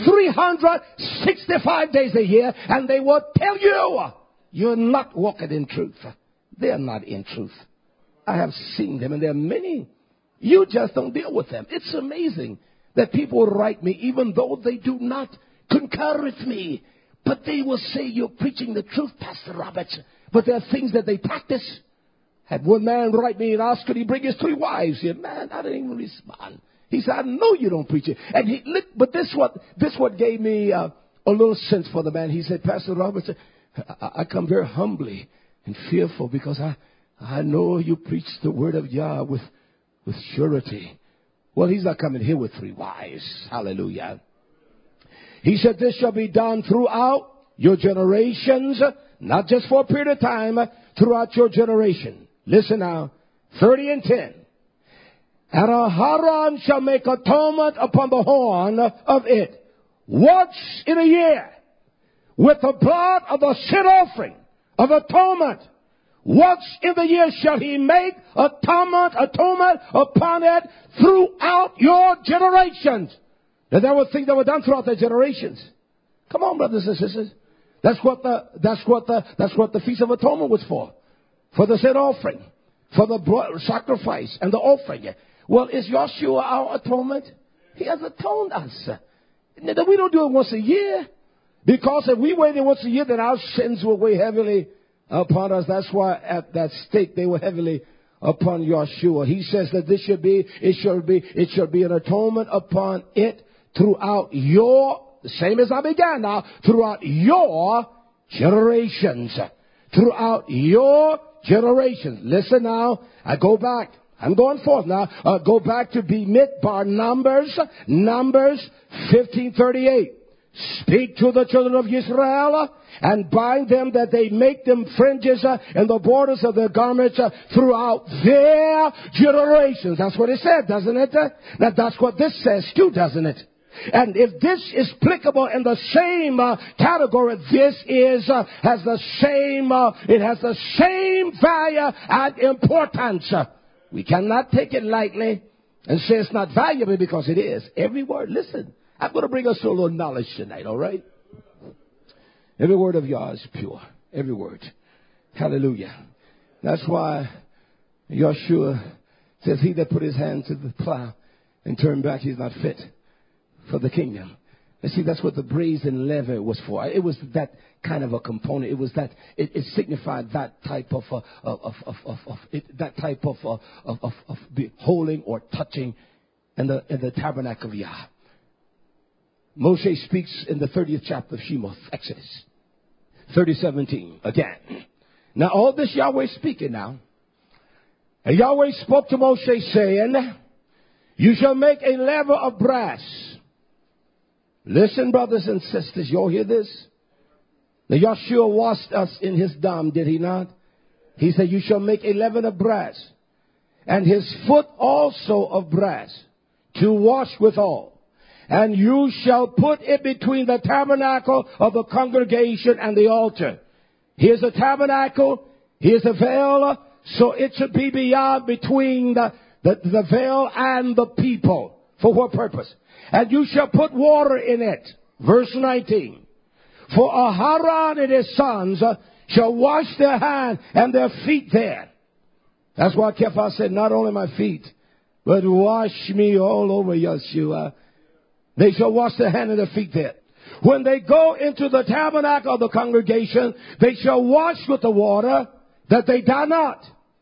365 days a year, and they will tell you, you're not walking in truth. They're not in truth. I have seen them, and there are many. You just don't deal with them. It's amazing that people write me, even though they do not concur with me, but they will say, you're preaching the truth, Pastor Roberts. But there are things that they practice. Had one man write me and ask, could he bring his 3 wives here? Man, I didn't even respond. He said, I know you don't preach it. And but this what gave me a little sense for the man. He said, Pastor Roberts, I come very humbly and fearful because I know you preach the word of Yah with surety. Well, he's not coming here with 3 wives. Hallelujah. He said, this shall be done throughout your generations, not just for a period of time, throughout your generation. Listen now, 30 and 10. And Aharon shall make atonement upon the horn of it once in a year with the blood of the sin offering of atonement. Once in the year shall he make atonement upon it throughout your generations. Now there were things that were done throughout the generations. Come on, brothers and sisters. That's what the Feast of Atonement was for. for the sin offering, for the sacrifice and the offering. Well, is Yeshua our atonement? He has atoned us. We don't do it once a year. Because if we waited once a year, then our sins will weigh heavily upon us. That's why at that stake they were heavily upon Yeshua. He says that it shall be an atonement upon it throughout the same as I began now, throughout your generations. Throughout your generations. Listen now, I go back. I'm going forth now. Go back to Bimidbar, Numbers 15:38. Speak to the children of Israel and bind them that they make them fringes in the borders of their garments throughout their generations. That's what it said, doesn't it? Now that's what this says too, doesn't it? And if this is applicable in the same category, this has the same value and importance. We cannot take it lightly and say it's not valuable, because it is. Every word, listen. I'm going to bring us to a little knowledge tonight, all right? Every word of Yah is pure. Every word. Hallelujah. That's why Yeshua says, he that put his hand to the plow and turned back, he's not fit for the kingdom. And see, that's what the brazen laver was for. It was that kind of a component. It was that it signified that type of beholding or touching in the tabernacle of Yah. Moshe speaks in the 30th chapter of Shemoth, Exodus 30:17 again. Now all this Yahweh speaking now. And Yahweh spoke to Moshe saying, you shall make a laver of brass. Listen, brothers and sisters, you all hear this? Now Yeshua washed us in his dam, did he not? He said, you shall make a laver of brass, and his foot also of brass, to wash withal. And you shall put it between the tabernacle of the congregation and the altar. Here's the tabernacle. Here's the veil. So it should be beyond between the veil and the people. For what purpose? And you shall put water in it. Verse 19. For Aharon and his sons shall wash their hands and their feet there. That's why Kephah said, not only my feet, but wash me all over, Yeshua. They shall wash their hands and their feet there. When they go into the tabernacle of the congregation, they shall wash with the water, that they die not.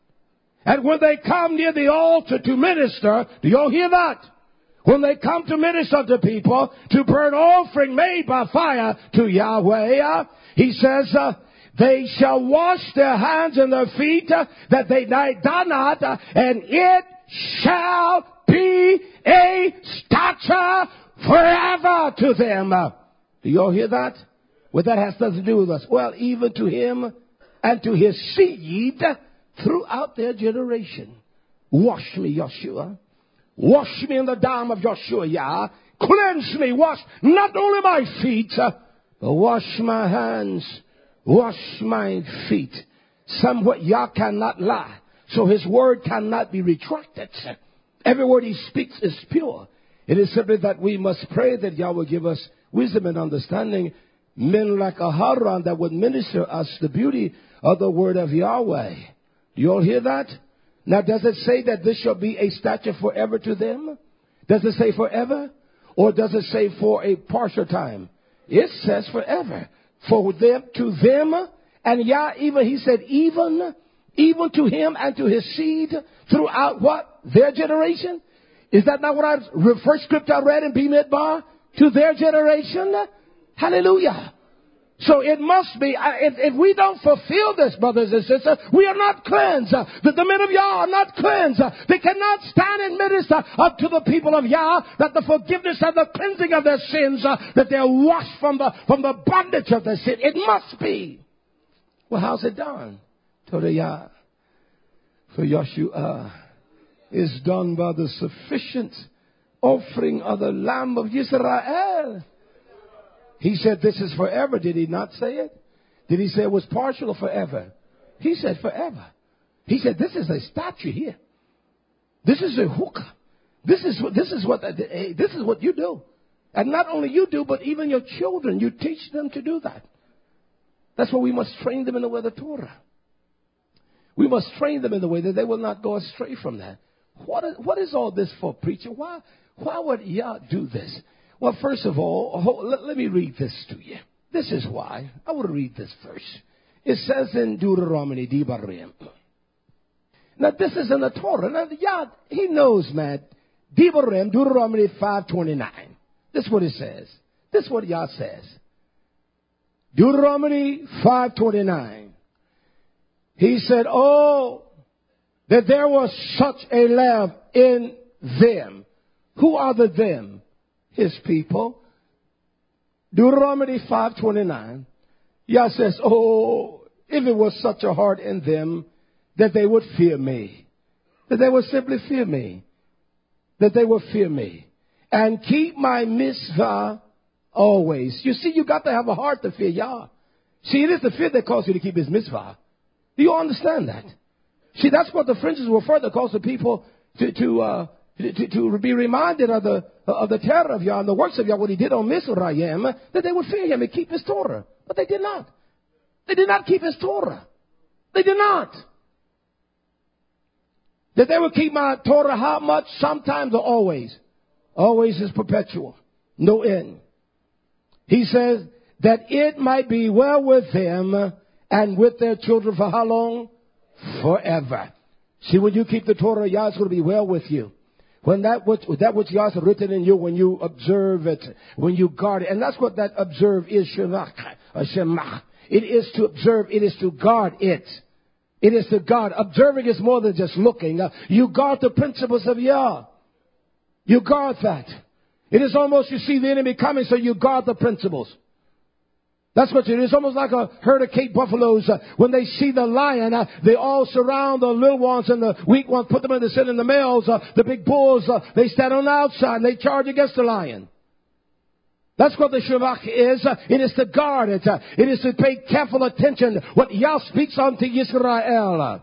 And when they come near the altar to minister, do you all hear that? When they come to minister to people, to burn offering made by fire to Yahweh, he says, they shall wash their hands and their feet, that they die not, and it shall be a statute forever to them. Do you all hear that? What that has nothing to do with us. Well, even to him and to his seed throughout their generation. Wash me, Yeshua. Wash me in the dam of Yeshua, Yah. Cleanse me. Wash not only my feet, but wash my hands. Wash my feet. Somewhat Yah cannot lie. So his word cannot be retracted. Every word he speaks is pure. It is simply that we must pray that Yah will give us wisdom and understanding. Men like Aharon that would minister us the beauty of the word of Yahweh. Do you all hear that? Now, does it say that this shall be a statute forever to them? Does it say forever? Or does it say for a partial time? It says forever. For them, to them, and Yah, even, he said, even to him and to his seed throughout what? Their generation? Is that not what first scripture I read in Bimidbar? To their generation? Hallelujah. So it must be, if we don't fulfill this, brothers and sisters, we are not cleansed. The men of Yah are not cleansed. They cannot stand and minister up to the people of Yah that the forgiveness and the cleansing of their sins, that they are washed from the bondage of their sin. It must be. Well, how's it done? To the Yah. For Yeshua is done by the sufficient offering of the Lamb of Israel. He said this is forever. Did he not say it? Did he say it was partial or forever? He said forever. He said this is a statue here. This is a hookah. This is what you do. And not only you do, but even your children. You teach them to do that. That's why we must train them in the way of the Torah. We must train them in the way that they will not go astray from that. What is all this for, preacher? Why would Yah do this? Well, first of all, let me read this to you. This is why. I want to read this verse. It says in Deuteronomy, Devarim. Now, this is in the Torah. Now, Yah, he knows, man. Devarim, Deuteronomy 5:29. This is what it says. This is what Yah says. Deuteronomy 5:29. He said, oh, that there was such a lamb in them. Who are the them? His people. Deuteronomy 5:29. Yah says, oh, if it was such a heart in them that they would fear me. That they would simply fear me. That they would fear me. And keep my mitzvah always. You see, you got to have a heart to fear Yah. See, it is the fear that calls you to keep his mitzvah. Do you understand that? See, that's what the fringes were for, that calls the people to be reminded of the terror of Yah and the works of Yah, what he did on Mizraim, that they would fear him and keep his Torah. But they did not. They did not keep his Torah. They did not. That they would keep my Torah how much? Sometimes or always. Always is perpetual. No end. He says that it might be well with them and with their children for how long? Forever. See, when you keep the Torah, Yah's going to be well with you. When that which Yah has written in you, when you observe it, when you guard it. And that's what that observe is, shemach. It is to observe. It is to guard it. It is to guard. Observing is more than just looking. You guard the principles of Yah. You guard that. It is almost, you see the enemy coming, so you guard the principles. That's what it is. It's almost like a herd of Cape buffaloes. When they see the lion, they all surround the little ones and the weak ones, put them in the center, and the males, the big bulls, they stand on the outside and they charge against the lion. That's what the Shavach is. It is to guard it. It is to pay careful attention what Yah speaks unto Yisrael.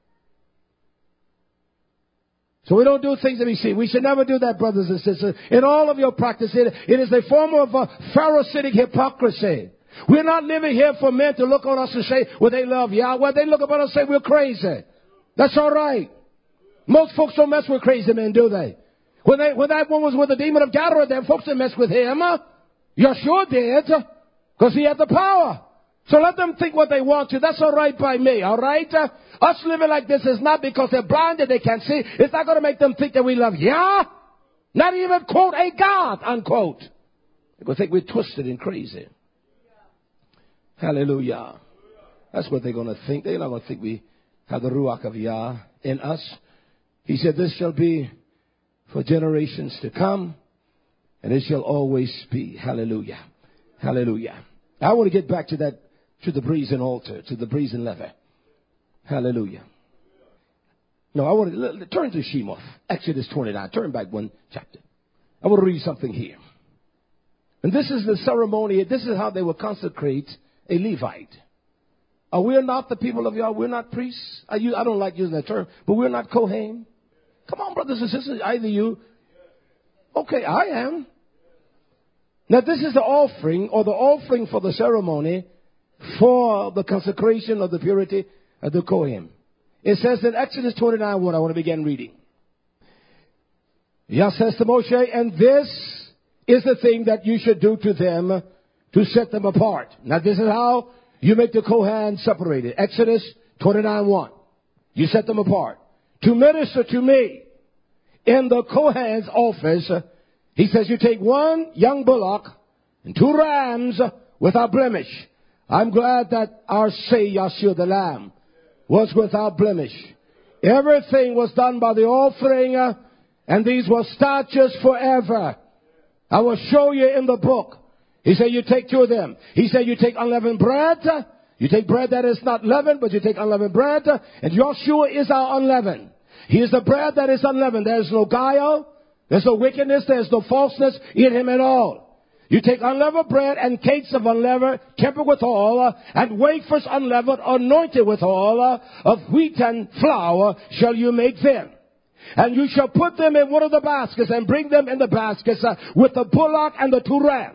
So we don't do things that we see. We should never do that, brothers and sisters. In all of your practice, it is a form of Pharisaic hypocrisy. We're not living here for men to look on us and say, well, they love Yah. Well, they look upon us and say we're crazy. That's all right. Most folks don't mess with crazy men, do they? When that one was with the demon of Gadara, them folks didn't mess with him. Yeshua did, because he had the power. So let them think what they want to. That's all right by me, all right? Us living like this is not because they're blinded, they can't see. It's not going to make them think that we love Yah. Not even, quote, a God, unquote. They're going to think we're twisted and crazy. Hallelujah. That's what they're going to think. They're not going to think we have the Ruach of Yah in us. He said, this shall be for generations to come, and it shall always be. Hallelujah. Hallelujah. I want to get back to that, to the brazen altar, to the brazen lever. Hallelujah. No, I want to turn to Shemoth, Exodus 29. Turn back one chapter. I want to read something here. And this is the ceremony. This is how they will consecrate a Levite. We are not the people of Yah. We're not priests. I don't like using that term, but we're not Kohen. Come on, brothers and sisters. Either you. Okay, I am. Now, this is the offering, or the offering for the ceremony for the consecration of the purity of the Kohen. It says in Exodus 29:1, I want to begin reading. Yah says to Moshe, and this is the thing that you should do to them to set them apart. Now, this is how you make the Kohen separated. Exodus 29:1. You set them apart. To minister to me in the Kohen's office. He says you take one young bullock and 2 rams without blemish. I'm glad that our Say Yahshua the Lamb was without blemish. Everything was done by the offering, and these were statutes forever. I will show you in the book. He said you take 2 of them. He said you take unleavened bread. You take bread that is not leavened, but you take unleavened bread. And Yahshua is our unleavened. He is the bread that is unleavened. There is no guile. There's no wickedness. There's no falseness in him at all. You take unleavened bread and cakes of unleavened, tempered with oil, and wafers unleavened, anointed with oil, of wheat and flour shall you make them. And you shall put them in one of the baskets and bring them in the baskets with the bullock and the 2 rams.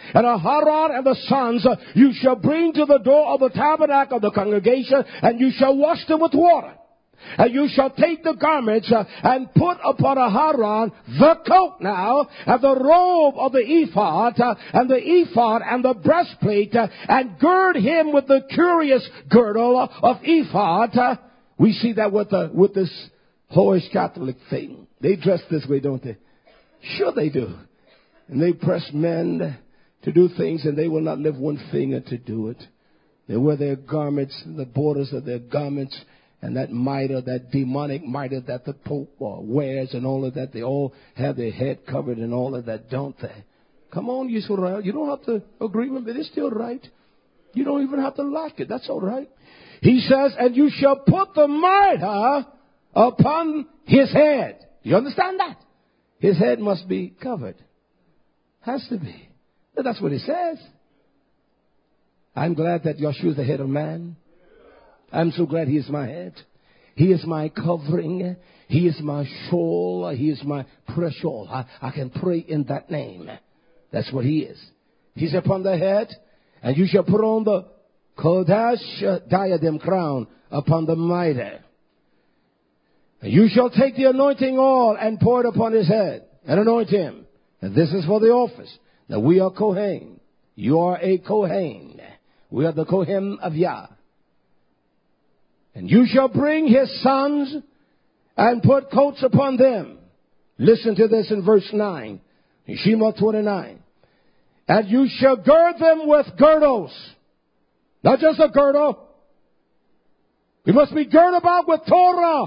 And Aharon and the sons you shall bring to the door of the tabernacle of the congregation, and you shall wash them with water. And you shall take the garments and put upon Aharon the coat now, and the robe of the ephod, and the ephod and the breastplate, and gird him with the curious girdle of ephod. We see that with this Polish Catholic thing. They dress this way, don't they? Sure they do. And they press men to do things, and they will not lift one finger to do it. They wear their garments, the borders of their garments, and that mitre, that demonic mitre that the Pope wears and all of that. They all have their head covered and all of that, don't they? Come on, Israel. You don't have to agree with me. It's still right. You don't even have to like it. That's all right. He says, and you shall put the mitre upon his head. You understand that? His head must be covered. Has to be. That's what it says. I'm glad that Yeshua is the head of man. I'm so glad he is my head. He is my covering. He is my shawl. He is my prayer shawl. I can pray in that name. That's what he is. He's upon the head. And you shall put on the Kodesh diadem crown upon the mitre. And you shall take the anointing oil and pour it upon his head and anoint him. And this is for the office. Now we are Kohen. You are a Kohen. We are the Kohen of Yah. And you shall bring his sons and put coats upon them. Listen to this in verse 9. In Shema 29. And you shall gird them with girdles. Not just a girdle. We must be girded about with Torah.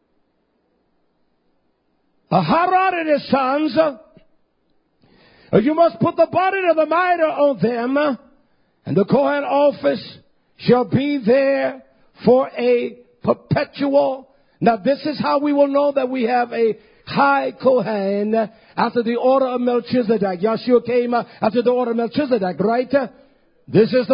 Aharon and his sons. You must put the body of the mitre on them. And the Kohen office shall be there for a perpetual. Now this is how we will know that we have a high Kohen after the order of Melchizedek. Yeshua came after the order of Melchizedek, right? This is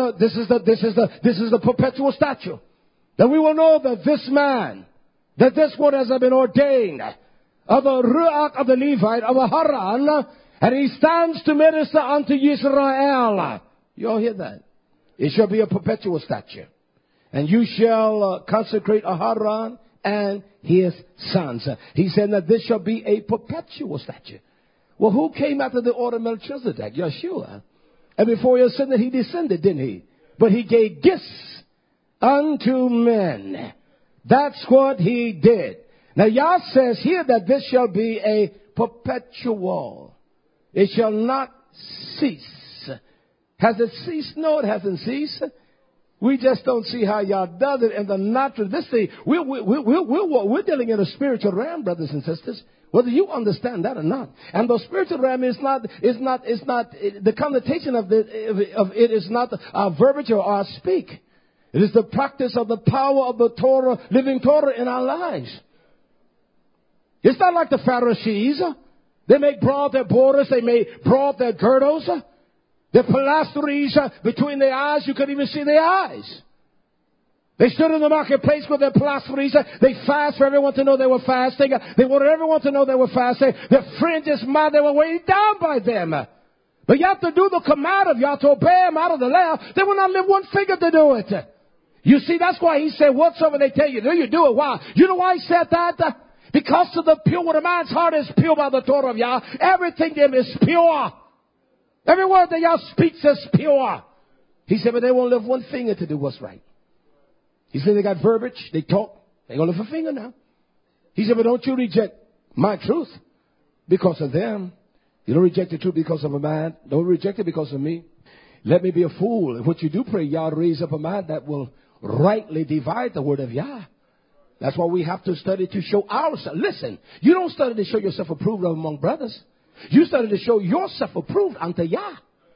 the perpetual statue. That we will know that this man, that this one has been ordained of the Ruach of the Levite, of Aharon, and he stands to minister unto Israel. You all hear that? It shall be a perpetual statue. And you shall consecrate Aharon and his sons. He said that this shall be a perpetual statue. Well, who came after the order of Melchizedek? Yeshua. And before he ascended, he descended, didn't he? But he gave gifts unto men. That's what he did. Now, Yah says here that this shall be a perpetual. It shall not cease. Has it ceased? No, it hasn't ceased. We just don't see how Yah does it in the natural. This thing, we're dealing in a spiritual realm, brothers and sisters. Whether you understand that or not. And the spiritual realm is not, the connotation of it is not our verbiage or our speak. It is the practice of the power of the Torah, living Torah in our lives. It's not like the Pharisees. They make broad their borders. They make broad their girdles. The pilastries between their eyes, you couldn't even see their eyes. They stood in the marketplace with their pilastries. They fast for everyone to know they were fasting. They wanted everyone to know they were fasting. Their fringes, they were weighed down by them. But you have to do the command of Yah to obey him out of the land. They will not lift one finger to do it. You see, that's why he said, whatsoever they tell you, do you do it. Why? You know why he said that? Because of the pure, when a man's heart is pure by the Torah of Yah, everything in him is pure. Every word that Yah speaks is pure. He said, but they won't lift one finger to do what's right. He said, they got verbiage, they talk, they ain't gonna lift a finger now. He said, but don't you reject my truth because of them. You don't reject the truth because of a man. Don't reject it because of me. Let me be a fool. And what you do pray, Yah raise up a man that will rightly divide the word of Yah. That's why we have to study to show ourselves. Listen, you don't study to show yourself approved among brothers. You study to show yourself approved unto Yah.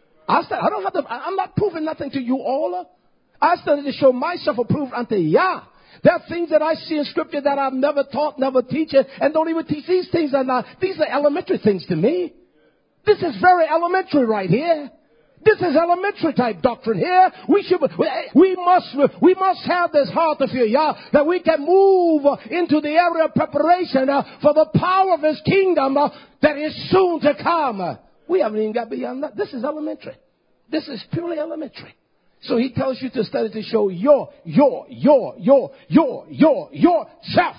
I'm not proving nothing to you all. I study to show myself approved unto Yah. There are things that I see in Scripture that I've never taught, never teach it, and don't even teach. These things these are elementary things to me. This is very elementary right here. This is elementary type doctrine here. We must have this heart of fear, Yah, that we can move into the area of preparation for the power of His kingdom that is soon to come. We haven't even got beyond that. This is elementary. This is purely elementary. So he tells you to study to show yourself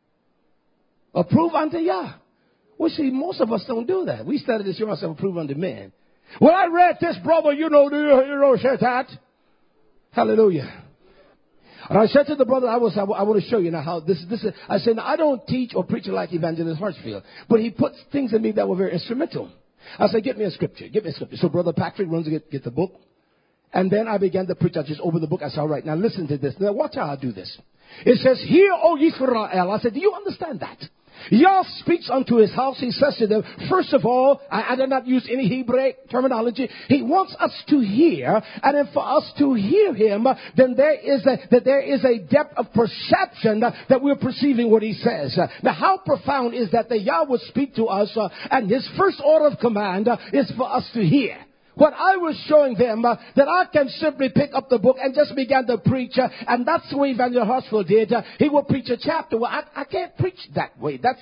approved unto Yah. Well, see, most of us don't do that. We study to show ourselves approved unto men. Well, I read this, brother, you know, said that. Hallelujah. And I said to the brother, I want to show you now how this is. I said, now, I don't teach or preach like Evangelist Hartsfield, but he puts things in me that were very instrumental. I said, get me a scripture. So Brother Patrick runs to get the book. And then I began to preach. I just opened the book. I said, all right, now listen to this. Now watch how I do this. It says, hear, O Yisrael. I said, do you understand that? Yah speaks unto his house. He says to them, first of all, I did not use any Hebrew terminology. He wants us to hear. And then for us to hear him, then there is a depth of perception that we're perceiving what he says. Now, how profound is that Yah would speak to us, and his first order of command is for us to hear. What I was showing them, that I can simply pick up the book and just begin to preach, and that's the way Evangelist Hartsfield did. He would preach a chapter. Well, I can't preach that way. That's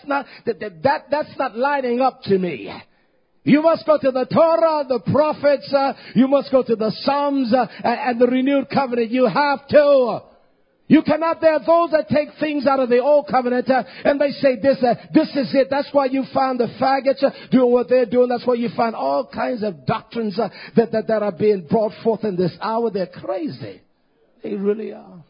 not lining up to me. You must go to the Torah, the prophets, you must go to the Psalms, and the renewed covenant. You have to. You cannot. There are those that take things out of the old covenant and they say this is it. That's why you find the faggots doing what they're doing. That's why you find all kinds of doctrines that are being brought forth in this hour. They're crazy. They really are.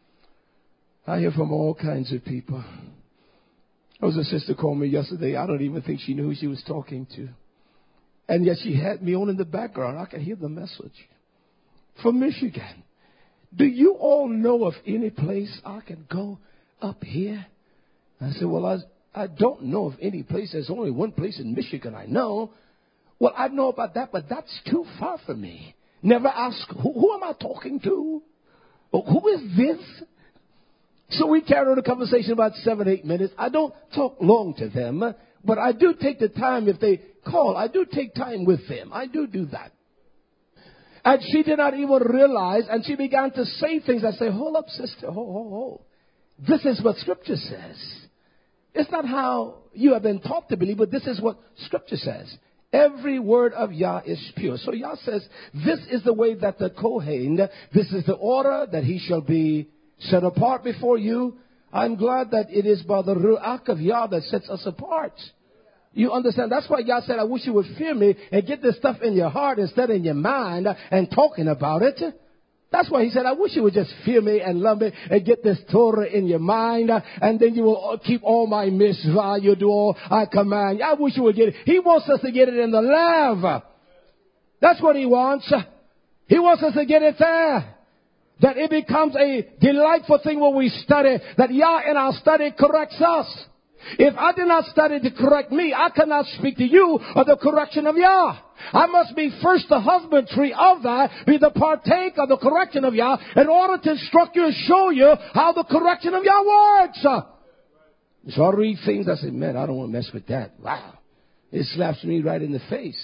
I hear from all kinds of people. There was a sister called me yesterday. I don't even think she knew who she was talking to. And yet she had me on in the background. I could hear the message. From Michigan. Do you all know of any place I can go up here? I said, well, I don't know of any place. There's only one place in Michigan I know. Well, I know about that, but that's too far for me. Never ask, who am I talking to? Who is this? So we carried on a conversation about 7-8 minutes. I don't talk long to them, but I do take the time if they call. I do take time with them. I do that. And she did not even realize, and she began to say things. I say, hold up, sister, hold. This is what Scripture says. It's not how you have been taught to believe, but this is what Scripture says. Every word of Yah is pure. So Yah says, this is the way that the Kohen, this is the order that he shall be set apart before you. I'm glad that it is by the Ruach of Yah that sets us apart. You understand? That's why Yah said, I wish you would fear me and get this stuff in your heart instead of in your mind and talking about it. That's why he said, I wish you would just fear me and love me and get this Torah in your mind, and then you will keep all my mitzvah. You do all I command. I wish you would get it. He wants us to get it in the love. That's what he wants. He wants us to get it there. That it becomes a delightful thing when we study. That Yah in our study corrects us. If I did not study to correct me, I cannot speak to you of the correction of Yah. I must be first the husbandry of that, be the partake of the correction of Yah, in order to instruct you and show you how the correction of Yah works. So I read things, I say, man, I don't want to mess with that. Wow. It slaps me right in the face.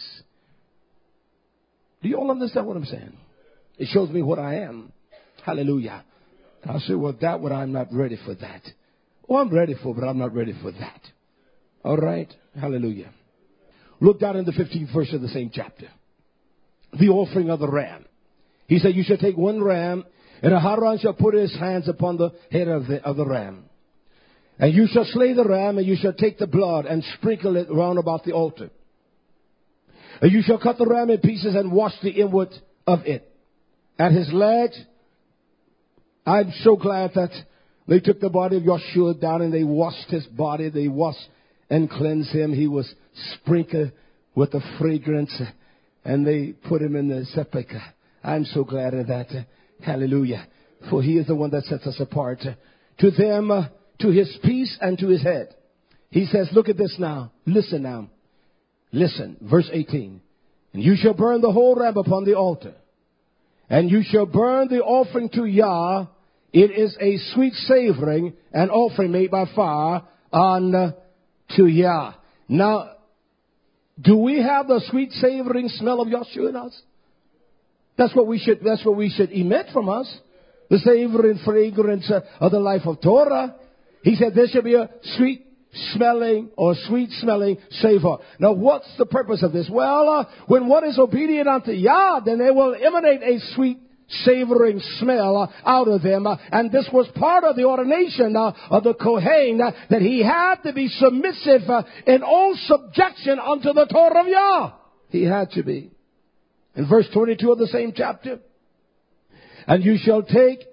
Do you all understand what I'm saying? It shows me what I am. Hallelujah. I say, well, I'm not ready for that. Oh, I'm ready for, but I'm not ready for that. All right? Hallelujah. Look down in the 15th verse of the same chapter. The offering of the ram. He said, you shall take one ram, and Aharon shall put his hands upon the head of the ram. And you shall slay the ram, and you shall take the blood and sprinkle it round about the altar. And you shall cut the ram in pieces and wash the inward of it. And his legs, I'm so glad that they took the body of Joshua down and they washed his body. They washed and cleansed him. He was sprinkled with the fragrance, and they put him in the sepulchre. I'm so glad of that. Hallelujah. For he is the one that sets us apart. To them, to his peace and to his head. He says, look at this now. Listen now. Listen. Verse 18. And you shall burn the whole ram upon the altar. And you shall burn the offering to Yah. It is a sweet savoring, an offering made by fire unto Yah. Now, do we have the sweet savoring smell of Yahshua in us? That's what we should emit from us. The savoring fragrance of the life of Torah. He said there should be a sweet smelling or sweet smelling savor. Now what's the purpose of this? Well, when one is obedient unto Yah, then they will emanate a sweet savoring smell out of them. And this was part of the ordination of the Kohen, that he had to be submissive in all subjection unto the Torah of Yah. He had to be. In verse 22 of the same chapter, and you shall take,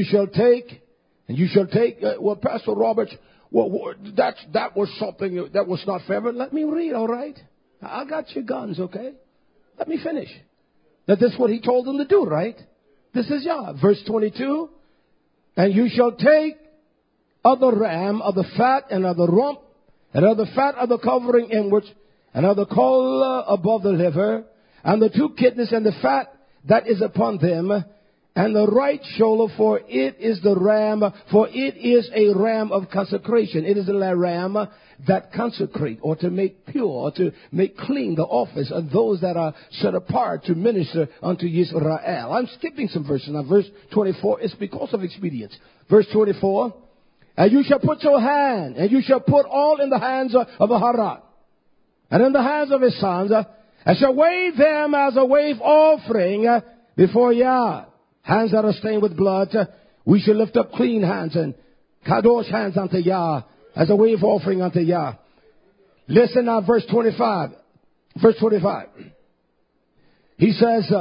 well, Pastor Roberts, well, that was something that was not fair. But let me read, all right? I got your guns, okay? Let me finish. Now, this is what he told them to do, right? This is Yah. Verse 22. And you shall take of the ram, of the fat, and of the rump, and of the fat of the covering inwards, and of the caul above the liver, and the 2 kidneys, and the fat that is upon them, and the right shoulder, for it is the ram, for it is a ram of consecration. It is a ram that consecrate, or to make pure, or to make clean the office of those that are set apart to minister unto Israel. I'm skipping some verses now. Verse 24 is because of expedience. Verse 24, and you shall put your hand, and you shall put all in the hands of Aharon, and in the hands of his sons, and shall wave them as a wave offering before Yah. Hands that are stained with blood, we shall lift up clean hands and kadosh hands unto Yah as a wave offering unto Yah. Listen now, verse 25. Verse 25. He says,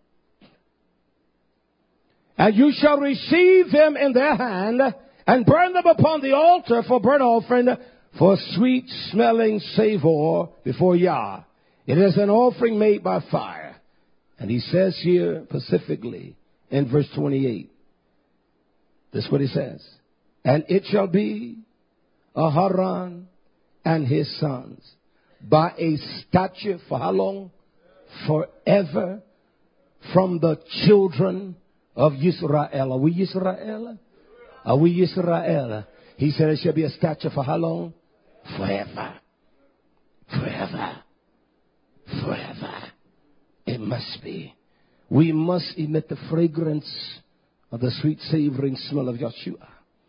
and you shall receive them in their hand and burn them upon the altar for burnt offering, for sweet smelling savor before Yah. It is an offering made by fire. And he says here specifically, in verse 28, this is what he says. And it shall be Aharon and his sons by a statute for how long? Forever, from the children of Israel. Are we Israel? Are we Israel? He said it shall be a statute for how long? Forever. Forever. Forever. It must be. We must emit the fragrance of the sweet savoring smell of Yeshua.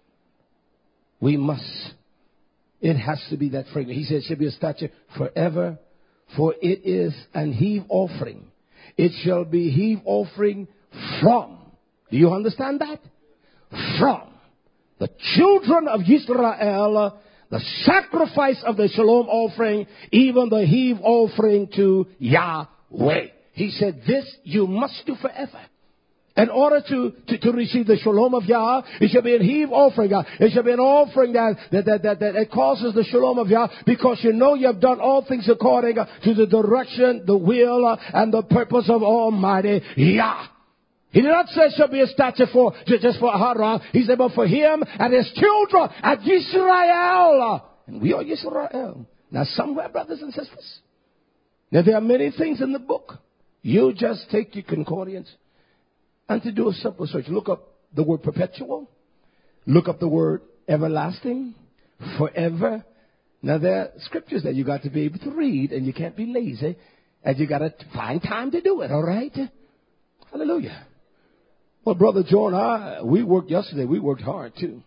We must. It has to be that fragrance. He said it shall be a statute forever, for it is an heave offering. It shall be heave offering from. Do you understand that? From the children of Israel, the sacrifice of the shalom offering, even the heave offering to Yahweh. He said, this you must do forever. In order to receive the shalom of Yah, it should be a heave offering. It should be an offering that causes the shalom of Yah, because you know you have done all things according to the direction, the will, and the purpose of Almighty Yah. He did not say it shall be a statute for just for Aharon. He said, but for him and his children at Yisrael. And we are Yisrael. Now somewhere, brothers and sisters, now there are many things in the book. You just take your concordance and to do a simple search. Look up the word perpetual. Look up the word everlasting, forever. Now there are scriptures that you got to be able to read, and you can't be lazy, and you got to find time to do it, all right? Hallelujah. Well, Brother John, we worked yesterday. We worked hard too.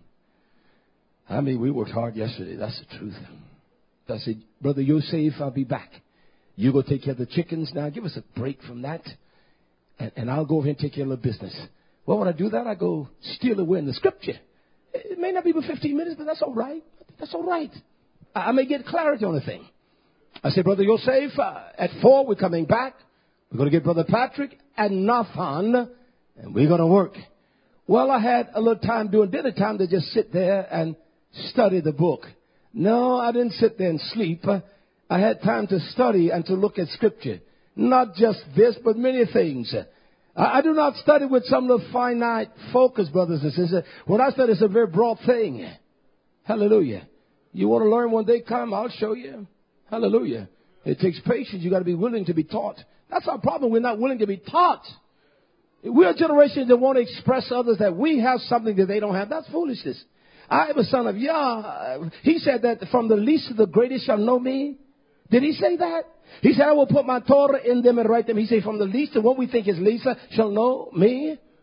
I mean, we worked hard yesterday. That's the truth. I said, Brother Yosef, I'll be back. You go take care of the chickens now. Give us a break from that. And I'll go over here and take care of the business. Well, when I do that, I go steal away in the scripture. It may not be but 15 minutes, but that's all right. That's all right. I may get clarity on the thing. I say, Brother Yosef, at 4, we're coming back. We're going to get Brother Patrick and Nathan, and we're going to work. Well, I had a little time during dinner time to just sit there and study the book. No, I didn't sit there and sleep. I had time to study and to look at scripture. Not just this, but many things. I do not study with some of the finite focus, brothers and sisters. When I study, it's a very broad thing. Hallelujah. You want to learn when they come, I'll show you. Hallelujah. It takes patience. You got to be willing to be taught. That's our problem. We're not willing to be taught. We're a generation that want to express others that we have something that they don't have. That's foolishness. I am a son of Yah. He said that from the least to the greatest shall know me. Did he say that? He said, I will put my Torah in them and write them. He said, from the least to what we think is least shall know me.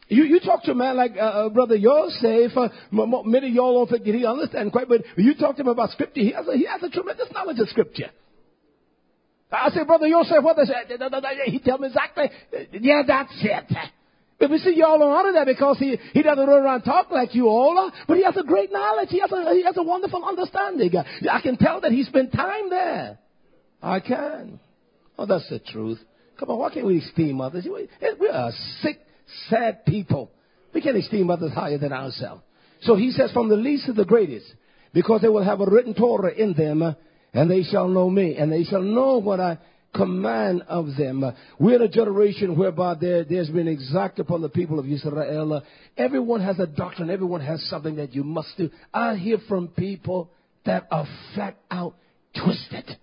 You talk to a man like Brother Yosef, many of y'all don't think he understands quite, but you talk to him about Scripture, he has a tremendous knowledge of Scripture. I say, Brother Yosef, what is it? He tell me exactly, yeah, that's it. But we see y'all don't honor that because he doesn't run around talk like you all, but he has a great knowledge. He has a wonderful understanding. I can tell that he spent time there. I can. Oh, that's the truth. Come on, why can't we esteem others? We are sick, sad people. We can't esteem others higher than ourselves. So he says, from the least to the greatest, because they will have a written Torah in them, and they shall know me, and they shall know what I command of them. We're in a generation whereby there's been exact upon the people of Israel. Everyone has a doctrine. Everyone has something that you must do. I hear from people that are flat out twisted.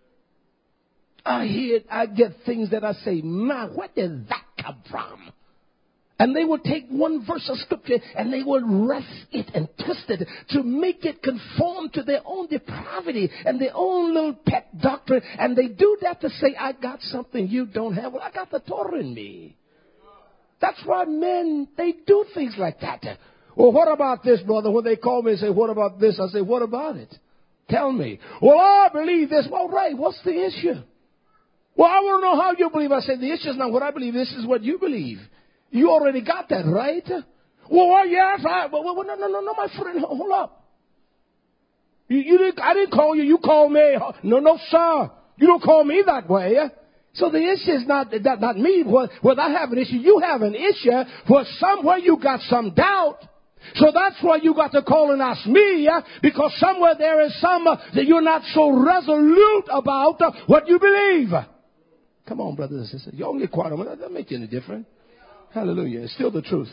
I get things that I say, man, where did that come from? And they will take one verse of Scripture and they will wrest it and twist it to make it conform to their own depravity and their own little pet doctrine. And they do that to say, I got something you don't have. Well, I got the Torah in me. That's why men, they do things like that. Well, what about this, brother? When they call me and say, what about this? I say, what about it? Tell me. Well, I believe this. Well, right. What's the issue? Well, I want to know how you believe. I say, the issue is not what I believe. This is what you believe. You already got that, right? Well, yes. No, my friend. Hold up. I didn't call you. You called me. No, sir. You don't call me that way. So the issue is not me. Well, I have an issue. You have an issue. Well, somewhere you got some doubt. So that's why you got to call and ask me, because somewhere there is some that you're not so resolute about what you believe. Come on, brothers and sisters. You only quiet. That doesn't make you any different. Hallelujah. It's still the truth.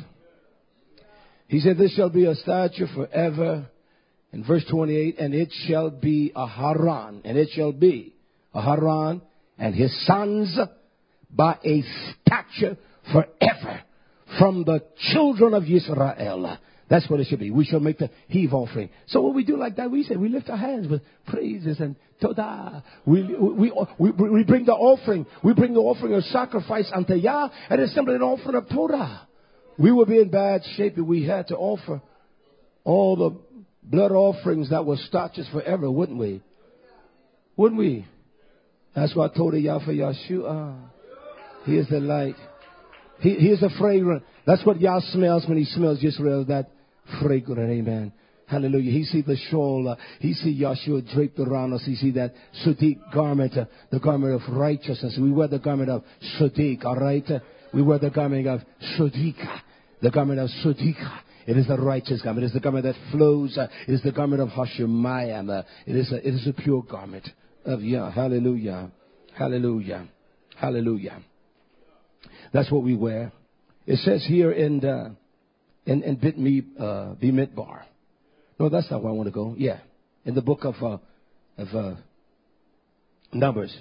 He said, this shall be a statute forever. In verse 28, and it shall be a Haran. And it shall be a Haran and his sons by a statute forever from the children of Israel. That's what it should be. We shall make the heave offering. So what we do like that, we say, we lift our hands with praises and todah. We bring the offering. We bring the offering of sacrifice unto Yah, and it's simply an offering of Torah. We would be in bad shape if we had to offer all the blood offerings that were statutes forever, wouldn't we? Wouldn't we? That's why I told Yah for Yeshua. He is the light. He is a fragrant. That's what Yah smells when he smells Israel, that fragrant. Amen. Hallelujah. He see the shawl. He see Yahshua draped around us. He see that Sadiq garment, the garment of righteousness. We wear the garment of Sadiq, all right? We wear the garment of Sadiqa, the garment of Sadiqa. It is the righteous garment. It is the garment that flows. It is the garment of Hashemayim. It is a pure garment of Yah. Hallelujah. Hallelujah. Hallelujah. That's what we wear. It says here in Bimidbar. No, that's not where I want to go. Yeah. In the book of Numbers.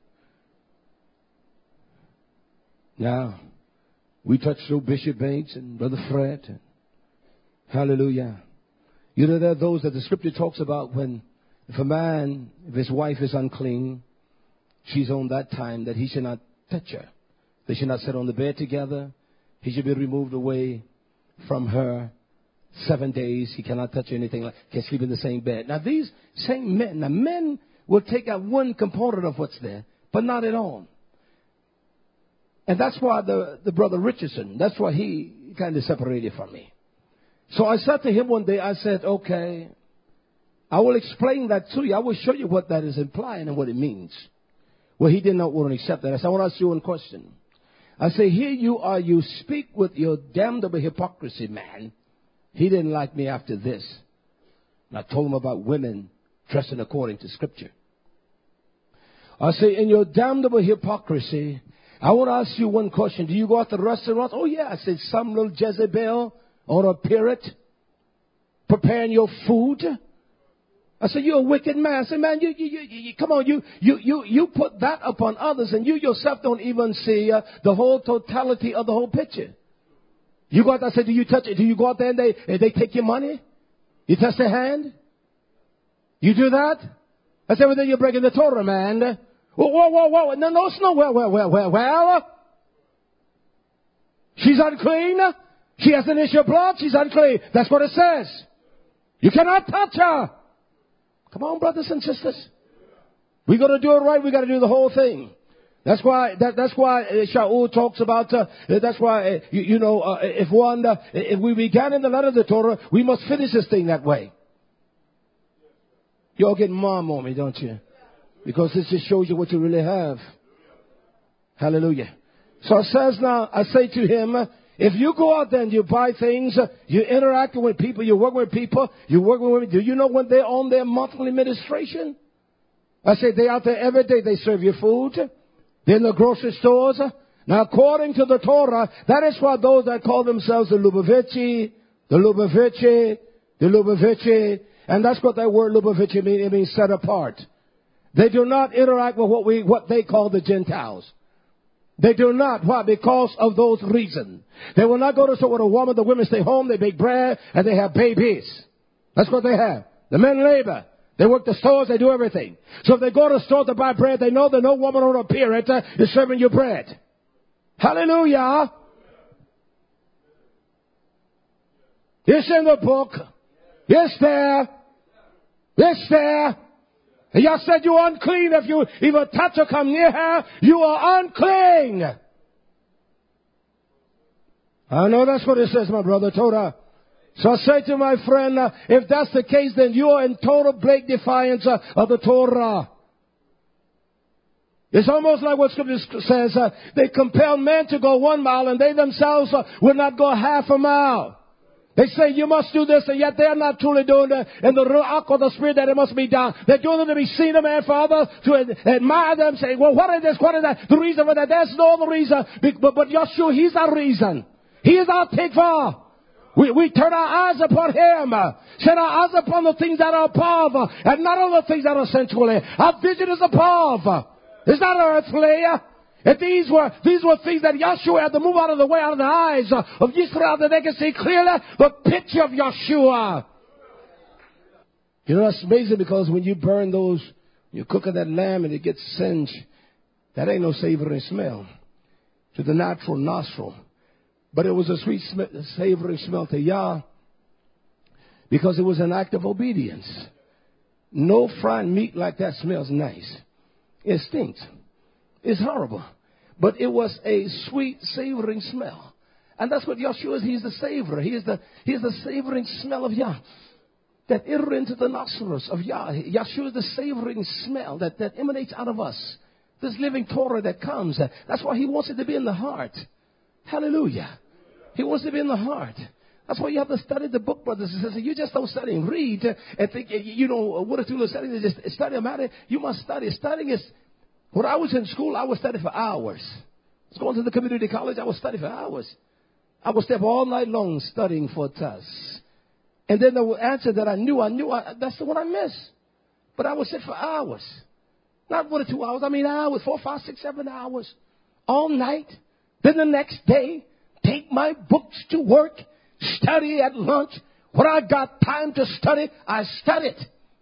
Now, we touched through Bishop Banks and Brother Fred. Hallelujah. You know, there are those that the scripture talks about when, if his wife is unclean, she's on that time that he should not touch her. They should not sit on the bed together. He should be removed away from her 7 days. He cannot touch anything. Can't sleep in the same bed. Now, these same men, men will take out one component of what's there, but not at all. And that's why the brother Richardson, that's why he kind of separated from me. So I said to him one day, I said, okay, I will explain that to you. I will show you what that is implying and what it means. Well, he did not want to accept that. I said, I want to ask you one question. I say, here you are, you speak with your damnable hypocrisy, man. He didn't like me after this. And I told him about women dressing according to Scripture. I say, in your damnable hypocrisy, I want to ask you one question. Do you go out to restaurants? Oh, yeah. I said, some little Jezebel or a pirate preparing your food. I said, you're a wicked man. I said, man, you come on, you put that upon others, and you yourself don't even see the whole totality of the whole picture. You go out there, I said, do you touch it? Do you go out there and they take your money? You touch their hand? You do that? I said, well, then you're breaking the Torah, man. Whoa. No, it's not well. She's unclean. She has an issue of blood. She's unclean. That's what it says. You cannot touch her. Come on, brothers and sisters. We got to do it right. We got to do the whole thing. That's why Shaul talks about. That's why if we began in the letter of the Torah, we must finish this thing that way. You all get mom on me, don't you? Because this just shows you what you really have. Hallelujah. So it says now, I say to him, if you go out there and you buy things, you interact with people, you work with people, you work with women, do you know when they're on their monthly administration? I say they out there every day, they serve you food. They're in the grocery stores. Now according to the Torah, that is why those that call themselves the Lubavitchi, and that's what that word Lubavitchi means. It means set apart. They do not interact with what they call the Gentiles. They do not. Why? Because of those reasons. They will not go to store with a woman. The women stay home. They bake bread and they have babies. That's what they have. The men labor. They work the stores. They do everything. So if they go to the store to buy bread, they know that no woman or a parent is serving you bread. Hallelujah. It's in the book. It's there. It's there. And y'all said you're unclean. If you even touch or come near her, you are unclean. I know that's what it says, my brother Torah. So I say to my friend, if that's the case, then you are in total blatant defiance of the Torah. It's almost like what Scripture says. They compel men to go 1 mile and they themselves will not go half a mile. They say you must do this, and yet they're not truly doing it in the ruach or the spirit that it must be done. They're doing it to be seen of man for others, to admire them, saying, well, what is this, what is that? The reason for that, there's no other reason. But Yeshua, He's our reason. He is our tikvah. We turn our eyes upon Him, set our eyes upon the things that are above, and not on the things that are sensually. Our vision is above. It's not earthly. If these were things that Yeshua had to move out of the way, out of the eyes of Israel, that they can see clearly the picture of Yeshua. You know, that's amazing, because when you burn those, you cook that lamb and it gets singed, that ain't no savory smell to the natural nostril. But it was a sweet savory smell to Yah, because it was an act of obedience. No fried meat like that smells nice. It stinks. It's horrible. But it was a sweet, savoring smell. And that's what Yeshua is. He's the savour. He is the savoring smell of Yah that entered into the nostrils of Yah. Yeshua is the savoring smell that emanates out of us. This living Torah that comes. That's why He wants it to be in the heart. Hallelujah. He wants it to be in the heart. That's why you have to study the book, brothers and sisters. You just don't study and read and think, what is to study? Just study a matter. You must study. Studying is... When I was in school, I would study for hours. I was going to the community college, I would study for hours. I would stay up all night long studying for a test. And then the answer that I knew, that's the one I missed. But I would sit for hours. Not 1 or 2 hours, hours, 4, 5, 6, 7 hours. All night. Then the next day, take my books to work, study at lunch. When I got time to study, I studied.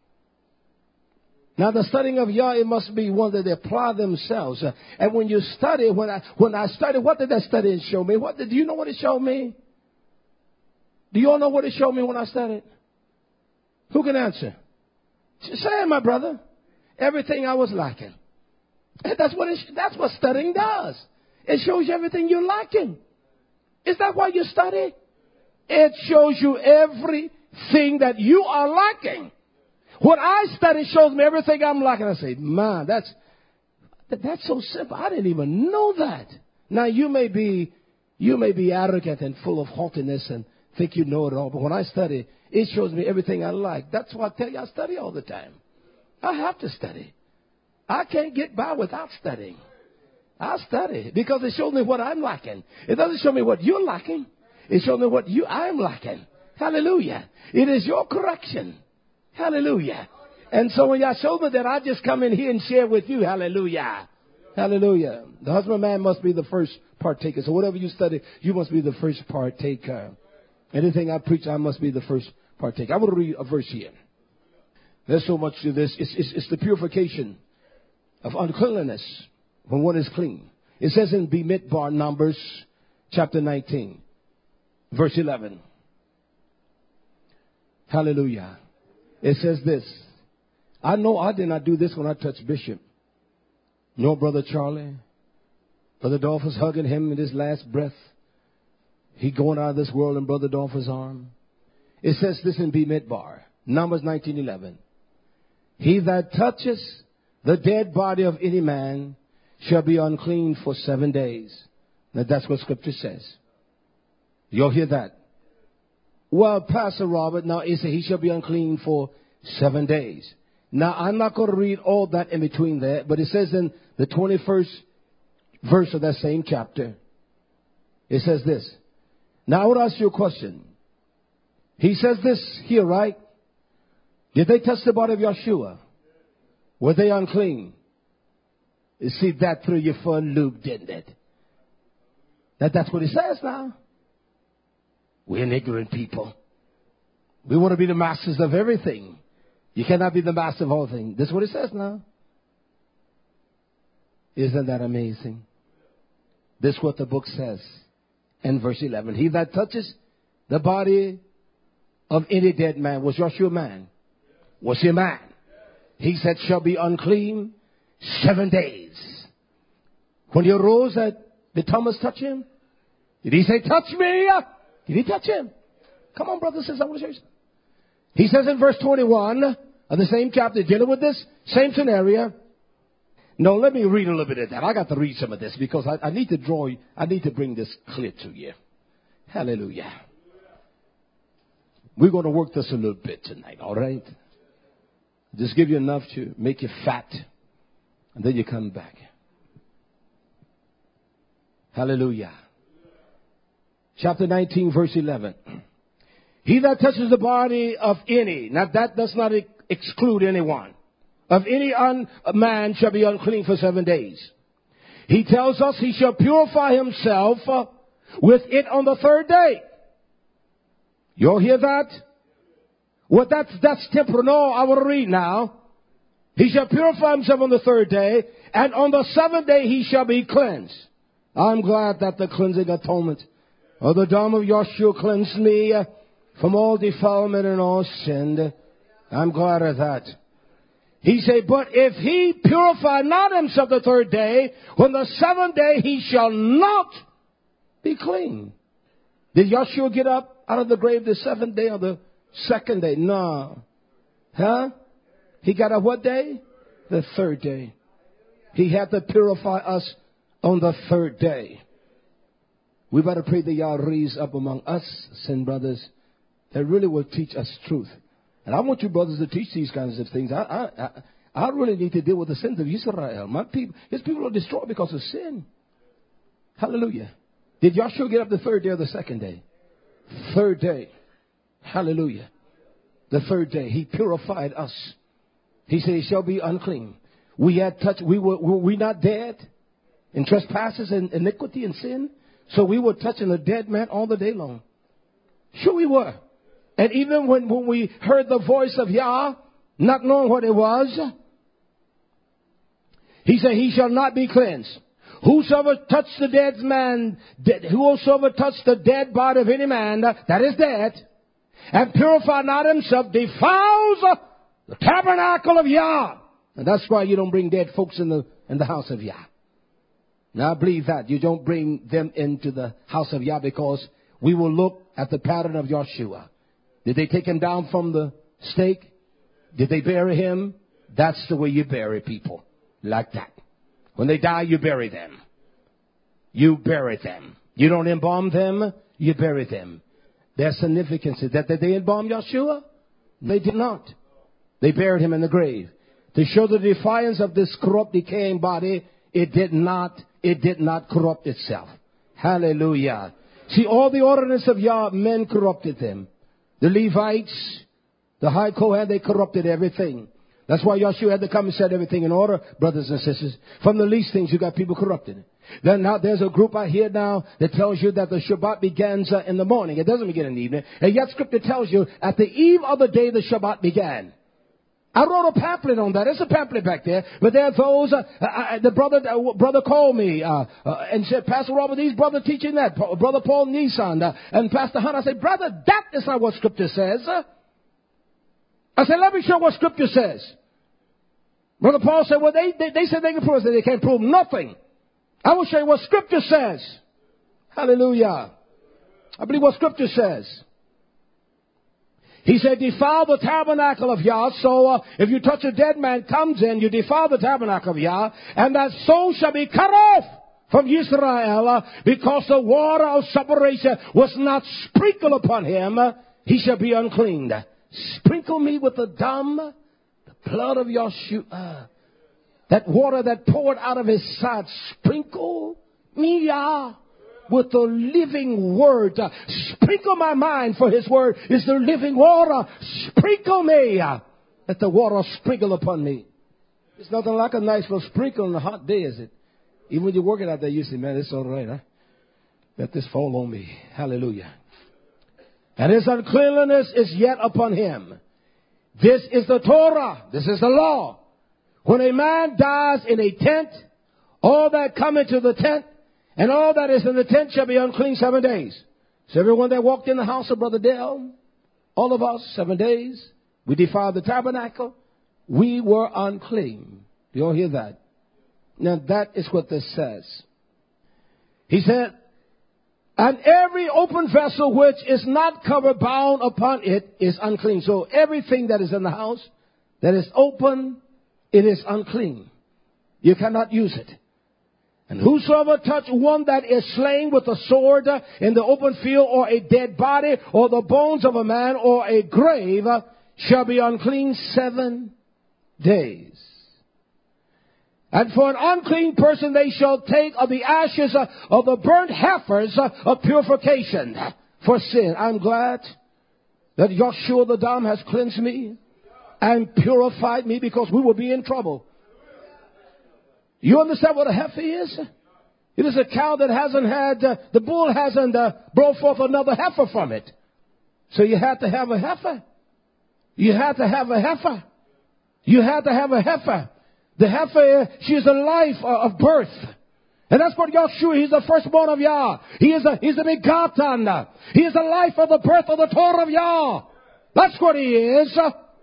Now, the studying of Yah, it must be one that they apply themselves. And when you study, when I studied, what did that study show me? Do you know what it showed me? Do you all know what it showed me when I studied? Who can answer? Say it, my brother. Everything I was lacking. And that's what studying does. It shows you everything you're lacking. Is that why you study? It shows you everything that you are lacking. What I study shows me everything I'm lacking. I say, man, that's so simple. I didn't even know that. Now, you may be arrogant and full of haughtiness and think you know it all. But when I study, it shows me everything I like. That's why I tell you I study all the time. I have to study. I can't get by without studying. I study because it shows me what I'm lacking. It doesn't show me what you're lacking. It shows me what I'm lacking. Hallelujah. It is your correction. Hallelujah. And so when y'all show me that, I just come in here and share with you. Hallelujah. Hallelujah. The husband man must be the first partaker. So whatever you study, you must be the first partaker. Anything I preach, I must be the first partaker. I want to read a verse here. There's so much to this. It's the purification of uncleanliness when one is clean. It says in Bimidbar, Numbers, chapter 19. verse 11. Hallelujah. It says this. I know I did not do this when I touched Bishop. No, Brother Charlie. Brother Dolphus hugging him in his last breath. He going out of this world in Brother Dolphus' arm. It says this in B. Midbar. Numbers 19:11. He that touches the dead body of any man shall be unclean for 7 days. Now that's what Scripture says. You'll hear that. Well, Pastor Robert, now it says he shall be unclean for 7 days. Now I'm not going to read all that in between there, but it says in the 21st verse of that same chapter, it says this. Now I would ask you a question. He says this here, right? Did they touch the body of Yeshua? Were they unclean? You see, that threw you for a loop, didn't it? That's what he says now. We're an ignorant people. We want to be the masters of everything. You cannot be the master of all things. This is what it says now. Isn't that amazing? This is what the book says in verse 11. He that touches the body of any dead man. Was Joshua a man? Was he a man? He said, shall be unclean 7 days. When he arose, did Thomas touch him? Did he say, touch me? Did he touch him? Come on, brothers and sisters, I want to show you. He says in verse 21 of the same chapter, dealing with this same scenario. No, let me read a little bit of that. I got to read some of this because I need to bring this clear to you. Hallelujah. We're going to work this a little bit tonight, all right? Just give you enough to make you fat, and then you come back. Hallelujah. Chapter 19, verse 11. He that touches the body of any, now that does not exclude anyone, of any man shall be unclean for 7 days. He tells us he shall purify himself with it on the third day. You'll hear that? Well, that's temporal. No, I will read now. He shall purify himself on the third day, and on the seventh day he shall be cleansed. I'm glad that the cleansing atonement of the dam of Yeshua cleansed me from all defilement and all sin. I'm glad of that. He said, but if he purify not himself the third day, on the seventh day he shall not be clean. Did Yeshua get up out of the grave the seventh day or the second day? No. Huh? He got up what day? The third day. He had to purify us on the third day. We better pray that Yah raise up among us, sin brothers, that really will teach us truth. And I want you brothers to teach these kinds of things. I really need to deal with the sins of Israel. My people, his people are destroyed because of sin. Hallelujah. Did Joshua get up the third day or the second day? Third day. Hallelujah. The third day. He purified us. He said, he shall be unclean. We had touched, were we not dead in trespasses and iniquity and sin? So we were touching a dead man all the day long. Sure we were. And even when we heard the voice of Yah, not knowing what it was, he said, he shall not be cleansed. Whosoever touched the dead man, whosoever touched the dead body of any man that is dead, and purify not himself, defiles the tabernacle of Yah. And that's why you don't bring dead folks in the house of Yah. Now I believe that. You don't bring them into the house of Yah because we will look at the pattern of Yeshua. Did they take him down from the stake? Did they bury him? That's the way you bury people. Like that. When they die, you bury them. You bury them. You don't embalm them, you bury them. Their significance is that did they embalm Yeshua? They did not. They buried him in the grave. To show the defiance of this corrupt, decaying body, it did not corrupt itself. Hallelujah. See, all the ordinance of Yah, men corrupted them. The Levites, the high Kohen, they corrupted everything. That's why Yeshua had to come and set everything in order, brothers and sisters. From the least things, you got people corrupted. Then now there's a group out here now that tells you that the Shabbat begins in the morning. It doesn't begin in the evening. And yet Scripture tells you at the eve of the day the Shabbat began. I wrote a pamphlet on that. There's a pamphlet back there. But there are those, the brother called me and said, Pastor Robert, these brothers teaching that. Brother Paul Nissan and Pastor Hunt. I said, brother, that is not what Scripture says. I said, let me show what Scripture says. Brother Paul said, well, they said they can prove it. They can't prove nothing. I will show you what Scripture says. Hallelujah. I believe what Scripture says. He said, defile the tabernacle of Yah. So if you touch a dead man comes in, you defile the tabernacle of Yah, and that soul shall be cut off from Israel, because the water of separation was not sprinkled upon him. He shall be unclean. Sprinkle me with the dam, the blood of Yahshua. That water that poured out of his side, sprinkle me, Yah, with the living word. Sprinkle my mind, for his word is the living water. Sprinkle me. Let the water sprinkle upon me. It's nothing like a nice little sprinkle on a hot day, is it? Even when you're working out there, you say, man, it's all right, huh? Let this fall on me. Hallelujah. And his uncleanliness is yet upon him. This is the Torah. This is the law. When a man dies in a tent, all that come into the tent and all that is in the tent shall be unclean 7 days. So everyone that walked in the house of Brother Dale, all of us, 7 days, we defiled the tabernacle. We were unclean. You all hear that? Now that is what this says. He said, and every open vessel which is not covered bound upon it is unclean. So everything that is in the house that is open, it is unclean. You cannot use it. And whosoever touch one that is slain with a sword in the open field, or a dead body, or the bones of a man, or a grave, shall be unclean 7 days. And for an unclean person they shall take of the ashes of the burnt heifers of purification for sin. I'm glad that Yahshua the Dam has cleansed me and purified me, because we will be in trouble. You understand what a heifer is? It is a cow that hasn't had, the bull hasn't brought forth another heifer from it. So you have to have a heifer. You have to have a heifer. You have to have a heifer. The heifer, she is a life of birth. And that's what Yahshua, he's the firstborn of Yah. He's the begotten. He is the life of the birth of the Torah of Yah. That's what he is.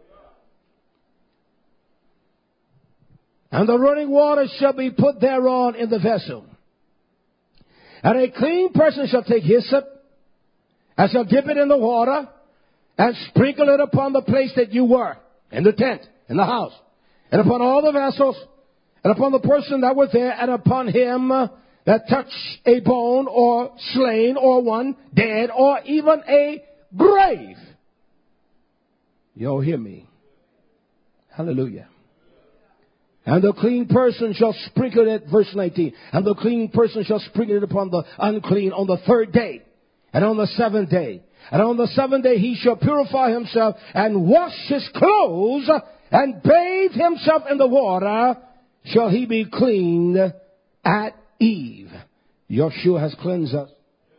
And the running water shall be put thereon in the vessel. And a clean person shall take hyssop, and shall dip it in the water, and sprinkle it upon the place that you were, in the tent, in the house, and upon all the vessels, and upon the person that was there, and upon him that touched a bone, or slain, or one dead, or even a grave. Y'all hear me? Hallelujah. And the clean person shall sprinkle it, verse 19, and the clean person shall sprinkle it upon the unclean on the 3rd day, and on the 7th day. And on the 7th day he shall purify himself, and wash his clothes, and bathe himself in the water, shall he be cleaned at eve. Yahshua has cleansed us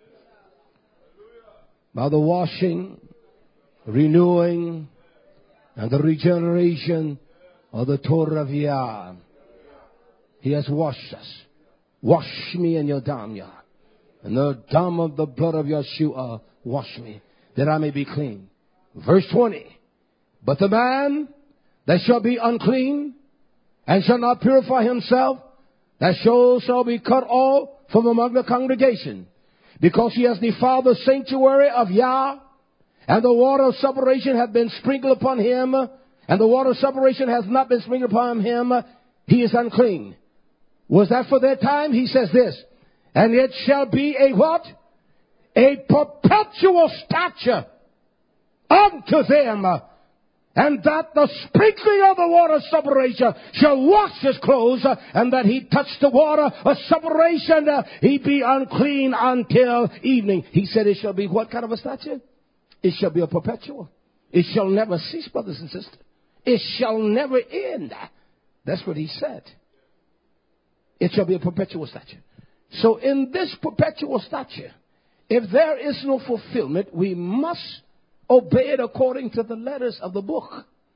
by the washing, renewing, and the regeneration of the Torah of Yah. He has washed us. Wash me in your dam, Yah. And the dam of the blood of Yahshua, wash me, that I may be clean. Verse 20. But the man that shall be unclean, and shall not purify himself, that shall be cut off from among the congregation, because he has defiled the sanctuary of Yah, and the water of separation hath been sprinkled upon him, and the water of separation has not been sprinkled upon him, he is unclean. Was that for that time? He says this, and it shall be a what? A perpetual statute unto them, and that the sprinkling of the water of separation shall wash his clothes, and that he touch the water of separation, he be unclean until evening. He said it shall be what kind of a statute? It shall be a perpetual. It shall never cease, brothers and sisters. It shall never end. That's what he said. It shall be a perpetual statute. So in this perpetual statute, if there is no fulfillment, we must obey it according to the letters of the book.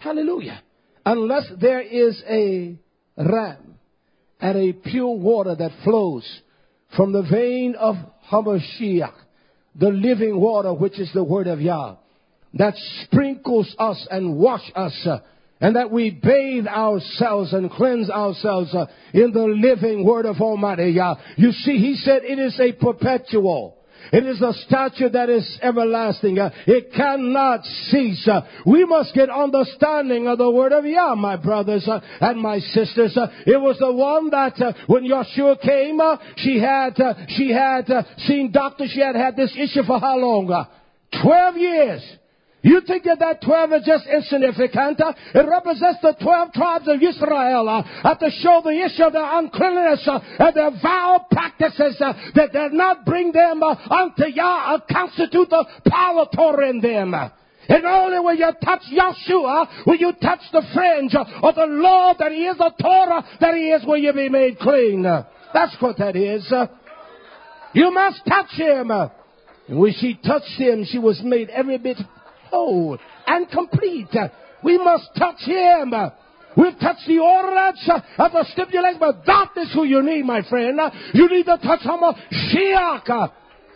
Hallelujah. Unless there is a ram and a pure water that flows from the vein of Hamashiach, the living water, which is the word of Yah, that sprinkles us and wash us, and that we bathe ourselves and cleanse ourselves in the living word of Almighty Yah. You see, he said it is a perpetual. It is a statute that is everlasting. It cannot cease. We must get understanding of the word of Yah, my brothers and my sisters. It was the one that when Yeshua came, she had seen doctors. She had this issue for how long? 12 years. You think that 12 is just insignificant? It represents the 12 tribes of Israel to show the issue of their uncleanness and their vile practices that did not bring them unto Yah, constitute the power Torah in them. And only when you touch Yeshua, when you touch the fringe of the law that he is, the Torah that he is, will you be made clean. That's what that is. You must touch him. And when she touched him, she was made every bit whole and complete. We must touch him. We've touched the ordinance of the stipulation, but that is who you need, my friend. You need to touch Hamashiach.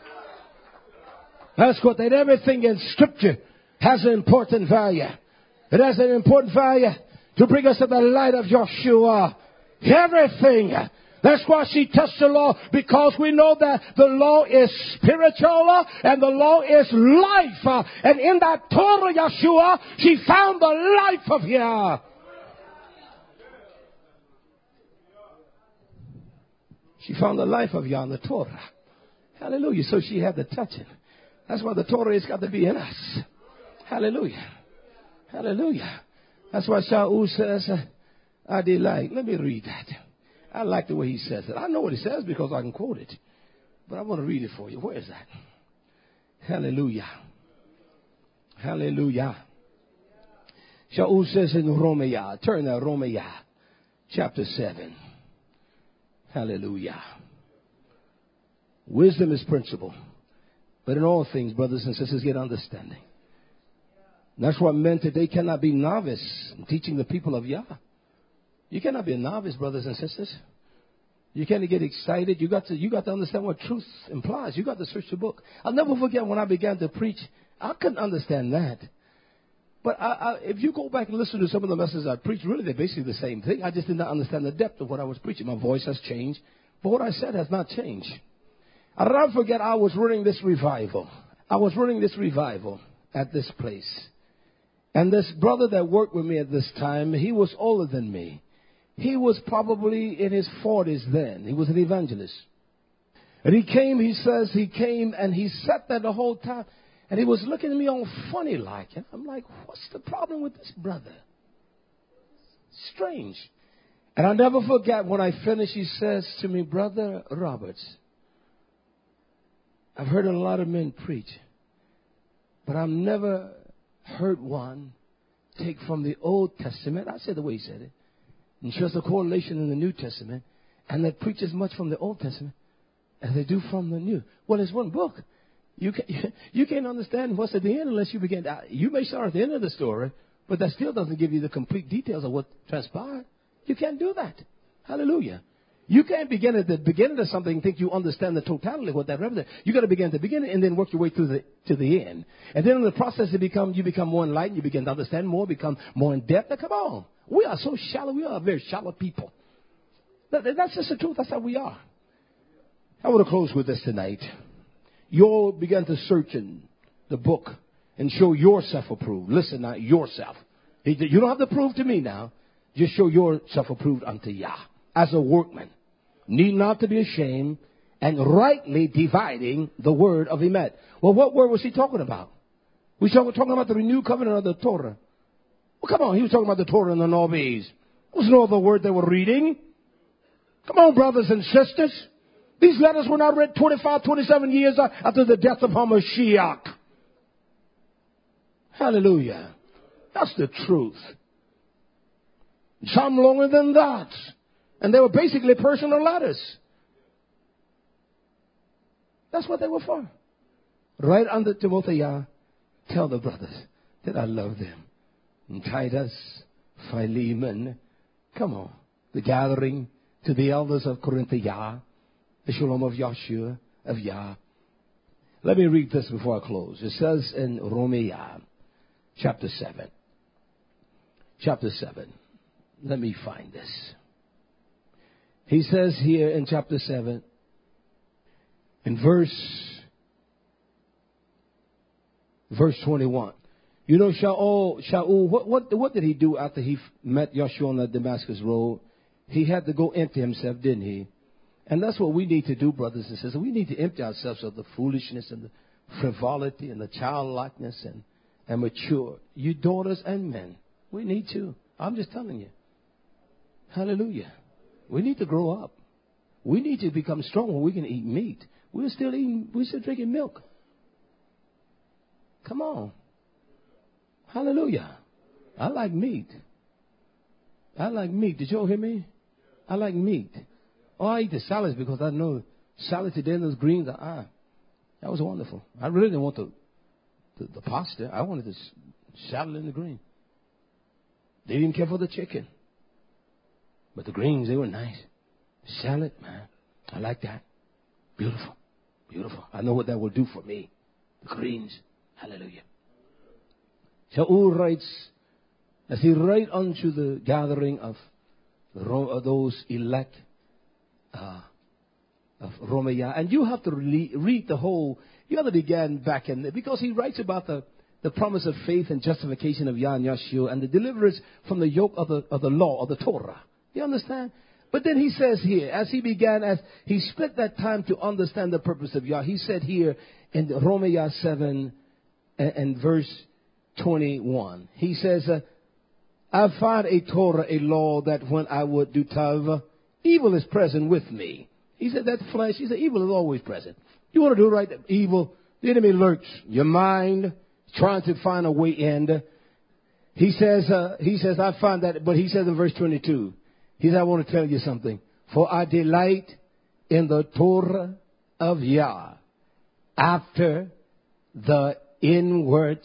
That's what that everything in Scripture has an important value. It has an important value to bring us to the light of Yeshua. Everything. That's why she touched the law, because we know that the law is spiritual and the law is life. And in that Torah, Yeshua, she found the life of Yah. She found the life of Yah in the Torah. Hallelujah. So she had to touch it. That's why the Torah has got to be in us. Hallelujah. Hallelujah. That's why Shaul says, I delight. Let me read that. I like the way he says it. I know what he says because I can quote it. But I want to read it for you. Where is that? Hallelujah. Hallelujah. Shaul says in Romaya. Turn to Romaya. Chapter 7. Hallelujah. Wisdom is principle. But in all things, brothers and sisters, get understanding. And that's what men today cannot be novice in teaching the people of Yah. You cannot be a novice, brothers and sisters. You can't get excited. You got to understand what truth implies. You got to search the book. I'll never forget when I began to preach. I couldn't understand that. But if you go back and listen to some of the messages I preached, really they're basically the same thing. I just did not understand the depth of what I was preaching. My voice has changed, but what I said has not changed. I'll never forget I was running this revival. At this place. And this brother that worked with me at this time, he was older than me. He was probably in his 40s then. He was an evangelist. And he came and he sat there the whole time. And he was looking at me all funny like. And I'm like, what's the problem with this brother? Strange. And I'll never forget when I finished, he says to me, Brother Roberts, I've heard a lot of men preach, but I've never heard one take from the Old Testament. I said the way he said it. And shows the correlation in the New Testament, and that preaches much from the Old Testament as they do from the New. Well, it's one book. You can't understand what's at the end unless you begin. You may start at the end of the story, but that still doesn't give you the complete details of what transpired. You can't do that. Hallelujah. You can't begin at the beginning of something and think you understand the totality of what that represents. You got to begin at the beginning and then work your way through to the end. And then in the process, you become more enlightened. You begin to understand more, become more in depth. Now, come on. We are so shallow. We are very shallow people. That's just the truth. That's how we are. I want to close with this tonight. You all began to search in the book and show yourself approved. Listen now, yourself. You don't have to prove to me now. Just show yourself approved unto Yah as a workman. Need not to be ashamed and rightly dividing the word of Emet. Well, what word was he talking about? We were talking about the renewed covenant of the Torah. Well, come on, he was talking about the Torah and the Navi's. There was no other word they were reading. Come on, brothers and sisters. These letters were not read 25, 27 years after the death of Hamashiach. Hallelujah. That's the truth. Some longer than that. And they were basically personal letters. That's what they were for. Right under Timothy, tell the brothers that I love them. and Titus, Philemon. Come on. The gathering to the elders of Corinthia, the Shalom of Yahshua, of Yah. Let me read this before I close. It says in Romans chapter 7. Chapter 7. Let me find this. He says here in chapter 7, in verse 21. You know, Shaul, what did he do after he met Yahshua on the Damascus road? He had to go empty himself, didn't he? And that's what we need to do, brothers and sisters. We need to empty ourselves of the foolishness and the frivolity and the childlikeness and mature. You daughters and men, we need to. I'm just telling you. Hallelujah. We need to grow up. We need to become strong when we can eat meat. We're still drinking milk. Come on. Hallelujah. I like meat. I like meat. Did you all hear me? I like meat. Oh, I eat the salads because I know salad today and those greens. That was wonderful. I really didn't want the pasta. I wanted the salad and the green. They didn't care for the chicken. But the greens, they were nice. Salad, man. I like that. Beautiful. Beautiful. I know what that will do for me. The greens. Hallelujah. Shaul writes, as he writes unto the gathering of those elect of Romania, and you have to read the whole, you have to begin back in there, because he writes about the promise of faith and justification of Yah and Yahshua and the deliverance from the yoke of the law, of the Torah. You understand? But then he says here, as he spent that time to understand the purpose of Yah, he said here in Romans 7 and verse 21, he says, I find a Torah, a law, that when I would do tav, evil is present with me. He said that flesh, he said evil is always present. You want to do right, evil, the enemy lurks. Your mind trying to find a way in. He says, I find that, but he says in verse 22, he said, I want to tell you something. For I delight in the Torah of Yah after the inward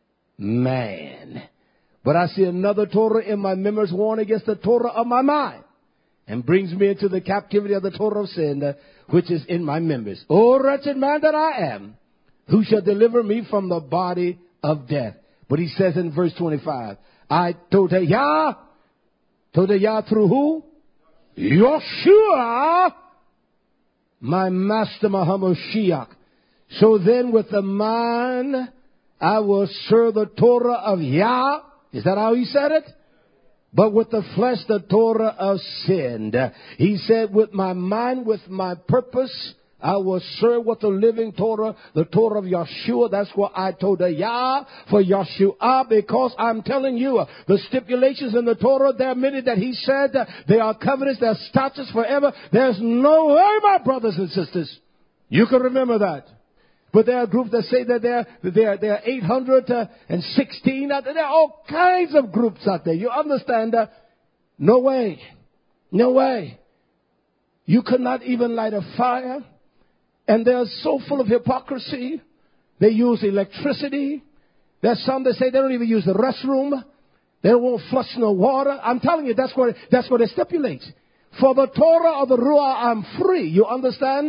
man. But I see another Torah in my members warn against the Torah of my mind and brings me into the captivity of the Torah of sin, which is in my members. O wretched man that I am, who shall deliver me from the body of death? But he says in verse 25, I told Yah through who? Yahshua, my master Muhammad Mashiach. So then with the mind, I will serve the Torah of Yah. Is that how he said it? But with the flesh, the Torah of sin. He said, with my mind, with my purpose, I will serve with the living Torah, the Torah of Yahshua. That's what I told Yah for Yahshua, because I'm telling you, the stipulations in the Torah, there are many that he said, they are covenants, they are statutes forever. There's no way, my brothers and sisters. You can remember that. But there are groups that say that there are 816. There are all kinds of groups out there. You understand? No way. No way. You could not even light a fire. And they're so full of hypocrisy. They use electricity. There's some that say they don't even use the restroom. They won't flush no water. I'm telling you, that's what it stipulates. For the Torah of the Ruah, I'm free. You understand?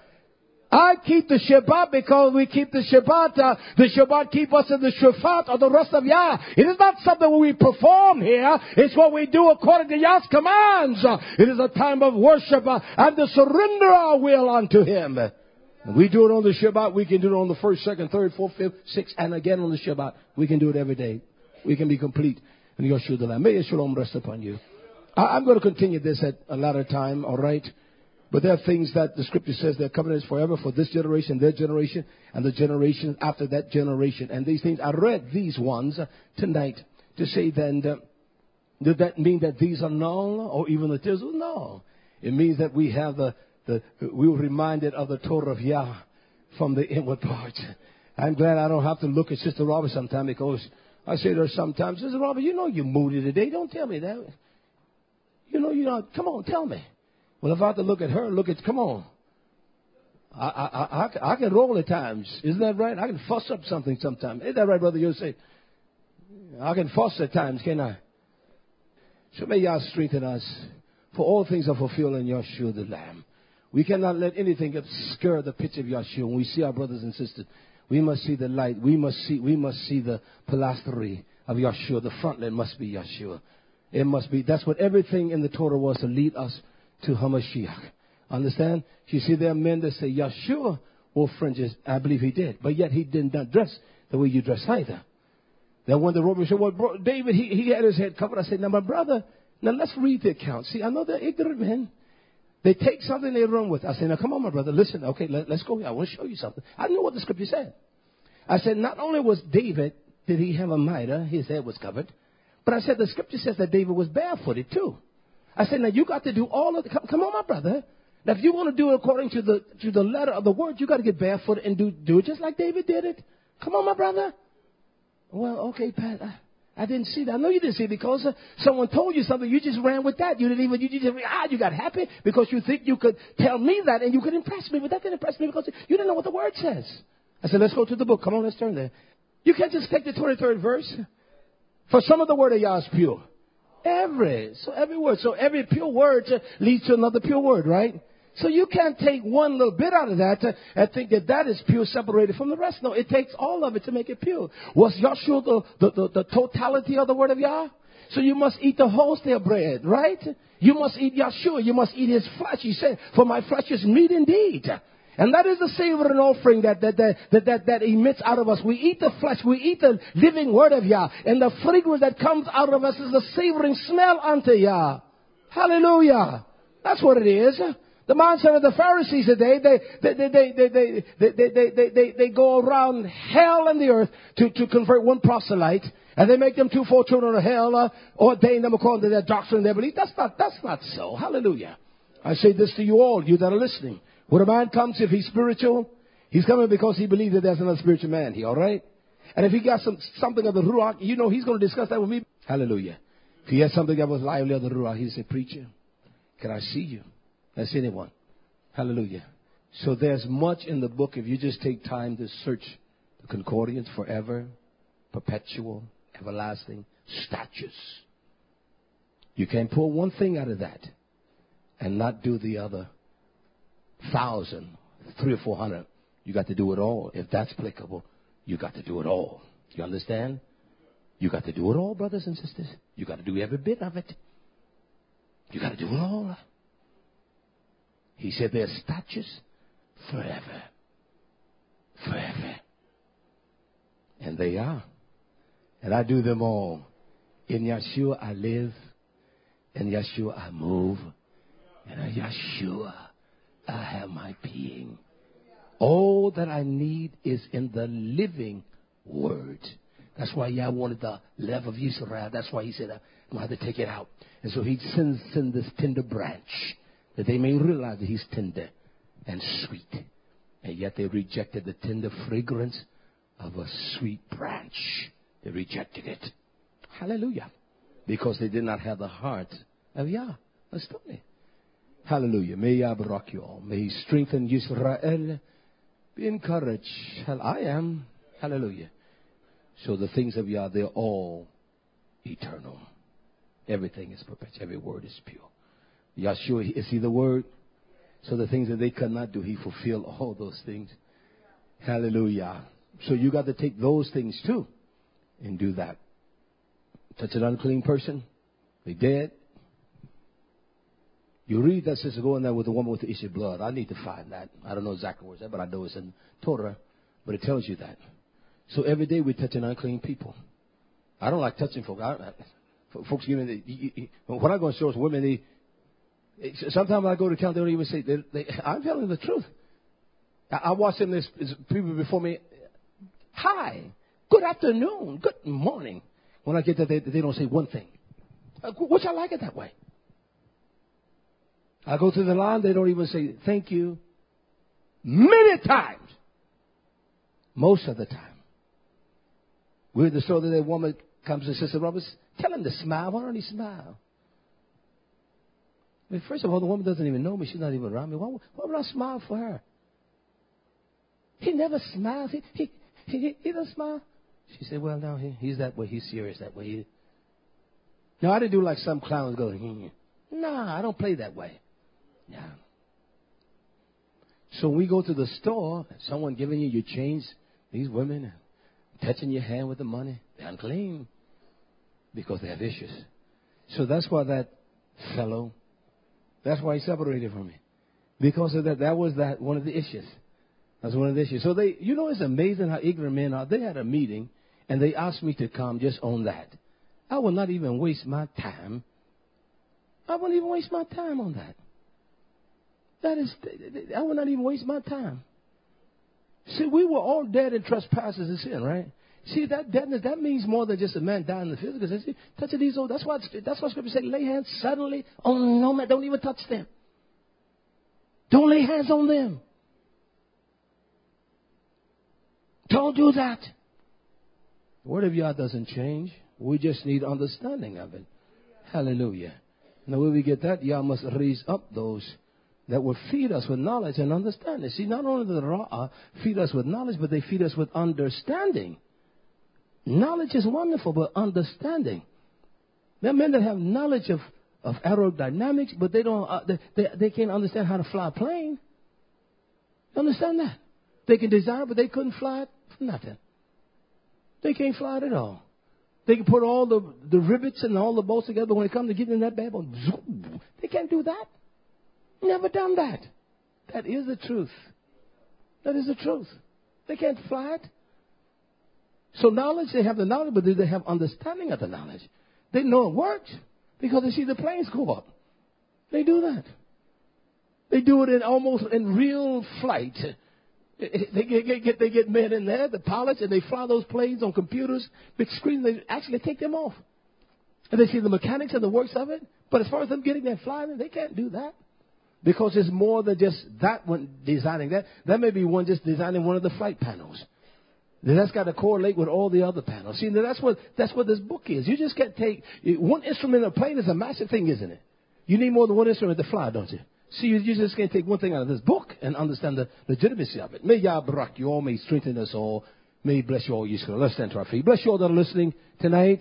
I keep the Shabbat because we keep the Shabbat. The Shabbat keep us in the Shafat of the rest of Yah. It is not something we perform here. It's what we do according to Yah's commands. It is a time of worship and to surrender our will unto Him. We do it on the Shabbat. We can do it on the 1st, 2nd, 3rd, 4th, 5th, 6th, and again on the Shabbat. We can do it every day. We can be complete in Yahshua the Lamb. May His shalom rest upon you. I'm going to continue this at a later time, all right? But there are things that the scripture says their covenant is forever for this generation, their generation, and the generation after that generation. And these things, I read these ones tonight to say then, does that mean that these are null or even the tizzle? No. It means that we have we were reminded of the Torah of Yah from the inward parts. I'm glad I don't have to look at Sister Robert sometime, because I say to her sometimes, Sister Robert, you know you're moody today. Don't tell me that. You know you're not. Come on, tell me. Well, if I have to look at her, come on. I can roll at times. Isn't that right? I can fuss up something sometimes. Isn't that right, Brother Yosef? I can fuss at times, can't I? So may Yah strengthen us. For all things are fulfilled in Yeshua the Lamb. We cannot let anything obscure the picture of Yeshua. When we see our brothers and sisters, we must see the light. We must see the pilastery of Yeshua. The frontlet must be Yeshua. It must be. That's what everything in the Torah was, to lead us to HaMashiach. Understand? You see, there are men that say Yeshua wore fringes. I believe he did. But yet he did not dress the way you dress either. Then when the Romans said, well, bro, David, he had his head covered. I said, now, my brother, now let's read the account. See, I know they're ignorant men. They take something they run with. I said, now, come on, my brother, listen. Okay, let's go here. I want to show you something. I know what the scripture said. I said, not only was David, did he have a mitre, his head was covered, but I said the scripture says that David was barefooted too. I said, now you got to do all of the, come on, my brother. Now, if you want to do it according to the letter of the word, you got to get barefooted and do it just like David did it. Come on, my brother. Well, okay, Pat, I didn't see that. I know you didn't see it because someone told you something. You just ran with that. You got happy because you think you could tell me that and you could impress me. But that didn't impress me because you didn't know what the word says. I said, let's go to the book. Come on, let's turn there. You can't just take the 23rd verse. For some of the word of Yah is pure. Every word. So every pure word leads to another pure word, right? So you can't take one little bit out of that and think that is pure, separated from the rest. No, it takes all of it to make it pure. Was Yahshua the totality of the word of Yah? So you must eat the whole stale bread, right? You must eat Yahshua. You must eat his flesh. He said, for my flesh is meat indeed. And that is the savor and offering that emits out of us. We eat the flesh. We eat the living word of Yah. And the fragrance that comes out of us is the savoring smell unto Yah. Hallelujah. That's what it is. The mindset of the Pharisees today, they go around hell and the earth to convert one proselyte. And they make them 2 4 children of hell, ordain them according to their doctrine and their belief. That's not so. Hallelujah. I say this to you all, you that are listening. When a man comes, if he's spiritual, he's coming because he believes that there's another spiritual man here, all right? And if he got something of the Ruach, you know he's going to discuss that with me. Hallelujah. If he has something that was lively of the Ruach, he'll say, preacher, can I see you? That's anyone. Hallelujah. So there's much in the book if you just take time to search the concordance forever, perpetual, everlasting, statutes. You can't pull one thing out of that and not do the other 1,000, 300 or 400. You got to do it all. If that's applicable, you got to do it all. You understand? You got to do it all, brothers and sisters. You got to do every bit of it. You got to do it all. He said there's statutes forever. Forever. And they are. And I do them all. In Yeshua I live. In Yeshua I move. And in Yeshua I have my being. All that I need is in the living word. That's why Yah wanted the lev of Israel. That's why he said, I'm going to have to take it out. And so he sends this tender branch that they may realize that he's tender and sweet. And yet they rejected the tender fragrance of a sweet branch. They rejected it. Hallelujah. Because they did not have the heart of Yah. Let's do it. Hallelujah. May Yah barak you all. May he strengthen Yisrael. Be encouraged. I am. Hallelujah. So the things of Yah, they're all eternal. Everything is perpetual. Every word is pure. Yahshua, is he the word? So the things that they could not do, he fulfilled all those things. Hallelujah. So you got to take those things too and do that. Touch an unclean person, they dead. You read that sister going there with the woman with the issue of blood. I need to find that. I don't know exactly where it's at, but I know it's in Torah. But it tells you that. So every day we touch an unclean people. I don't like touching folks. Folks give me when I go in stores, women, sometimes I go to town, they don't even say, I'm telling the truth. I watch them, there's people before me, hi, good afternoon, good morning. When I get there, they don't say one thing. Which I like it that way. I go through the line, they don't even say thank you. Many times. Most of the time. We're at the store, that woman comes and Sister Roberts, tell him to smile. Why don't he smile? I mean, first of all, the woman doesn't even know me. She's not even around me. Why would I smile for her? He never smiles. He doesn't smile. She said, well, no, he's that way. He's serious that way. No, I didn't do like some clowns go, nah, I don't play that way. Yeah. So when we go to the store, someone giving you your change, these women touching your hand with the money, they're unclean because they have issues. So that's why that fellow, that's why he separated from me. Because of that, that was one of the issues. That's one of the issues. So it's amazing how ignorant men are. They had a meeting and they asked me to come just on that. I will not even waste my time. I wouldn't even waste my time on that. I would not even waste my time. See, we were all dead in trespasses and sin, right? See, that deadness, that means more than just a man dying in the physical. See, touching these old, that's why Scripture said, lay hands suddenly on no man. Don't even touch them. Don't lay hands on them. Don't do that. The word of Yah doesn't change. We just need understanding of it. Hallelujah. Now, when we get that, Yah must raise up those that will feed us with knowledge and understanding. See, not only do the Ra feed us with knowledge, but they feed us with understanding. Knowledge is wonderful, but understanding. There are men that have knowledge of aerodynamics, but they don't. They can't understand how to fly a plane. You understand that? They can design, but they couldn't fly it for nothing. They can't fly it at all. They can put all the rivets and all the bolts together, but when it comes to getting in that bad boy, they can't do that. Never done that. That is the truth. That is the truth. They can't fly it. So knowledge, they have the knowledge, but do they have understanding of the knowledge? They know it works because they see the planes go up. They do that. They do it almost in real flight. They get men in there, the pilots, and they fly those planes on computers, big screens. They actually take them off. And they see the mechanics and the works of it. But as far as them getting there flying, they can't do that. Because it's more than just that one designing that. That may be one just designing one of the flight panels. Then that's got to correlate with all the other panels. See, that's what this book is. You just can't take one instrument in a plane is a massive thing, isn't it? You need more than one instrument to fly, don't you? See, you just can't take one thing out of this book and understand the legitimacy of it. May Yah barak you all, may He strengthen us all. May He bless you all, Yishka. Let's stand to our feet. Bless you all that are listening tonight.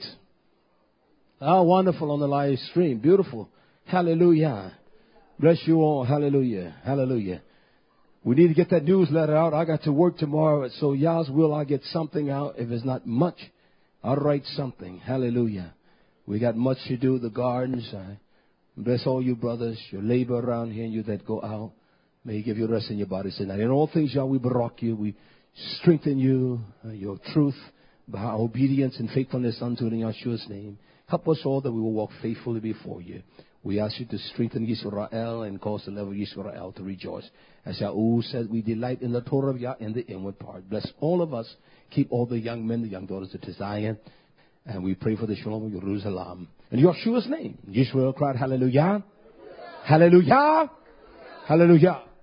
Oh, wonderful on the live stream. Beautiful. Hallelujah. Bless you all. Hallelujah. Hallelujah. We need to get that newsletter out. I got to work tomorrow. So Yah's will, I'll get something out. If it's not much, I'll write something. Hallelujah. We got much to do. The gardens. Bless all you brothers, your labor around here, and you that go out. May He give you rest in your bodies tonight. In all things, Yah, we barak you. We strengthen you, your truth, by our obedience and faithfulness unto it in Yeshua's name. Help us all that we will walk faithfully before you. We ask you to strengthen Yisrael and cause the level of Yisrael to rejoice. As Yahweh said, we delight in the Torah of Yah in the inward part. Bless all of us. Keep all the young men, the young daughters to Zion. And we pray for the Shalom of Jerusalem. In Yeshua's name, Yisrael cried, hallelujah. Hallelujah. Hallelujah.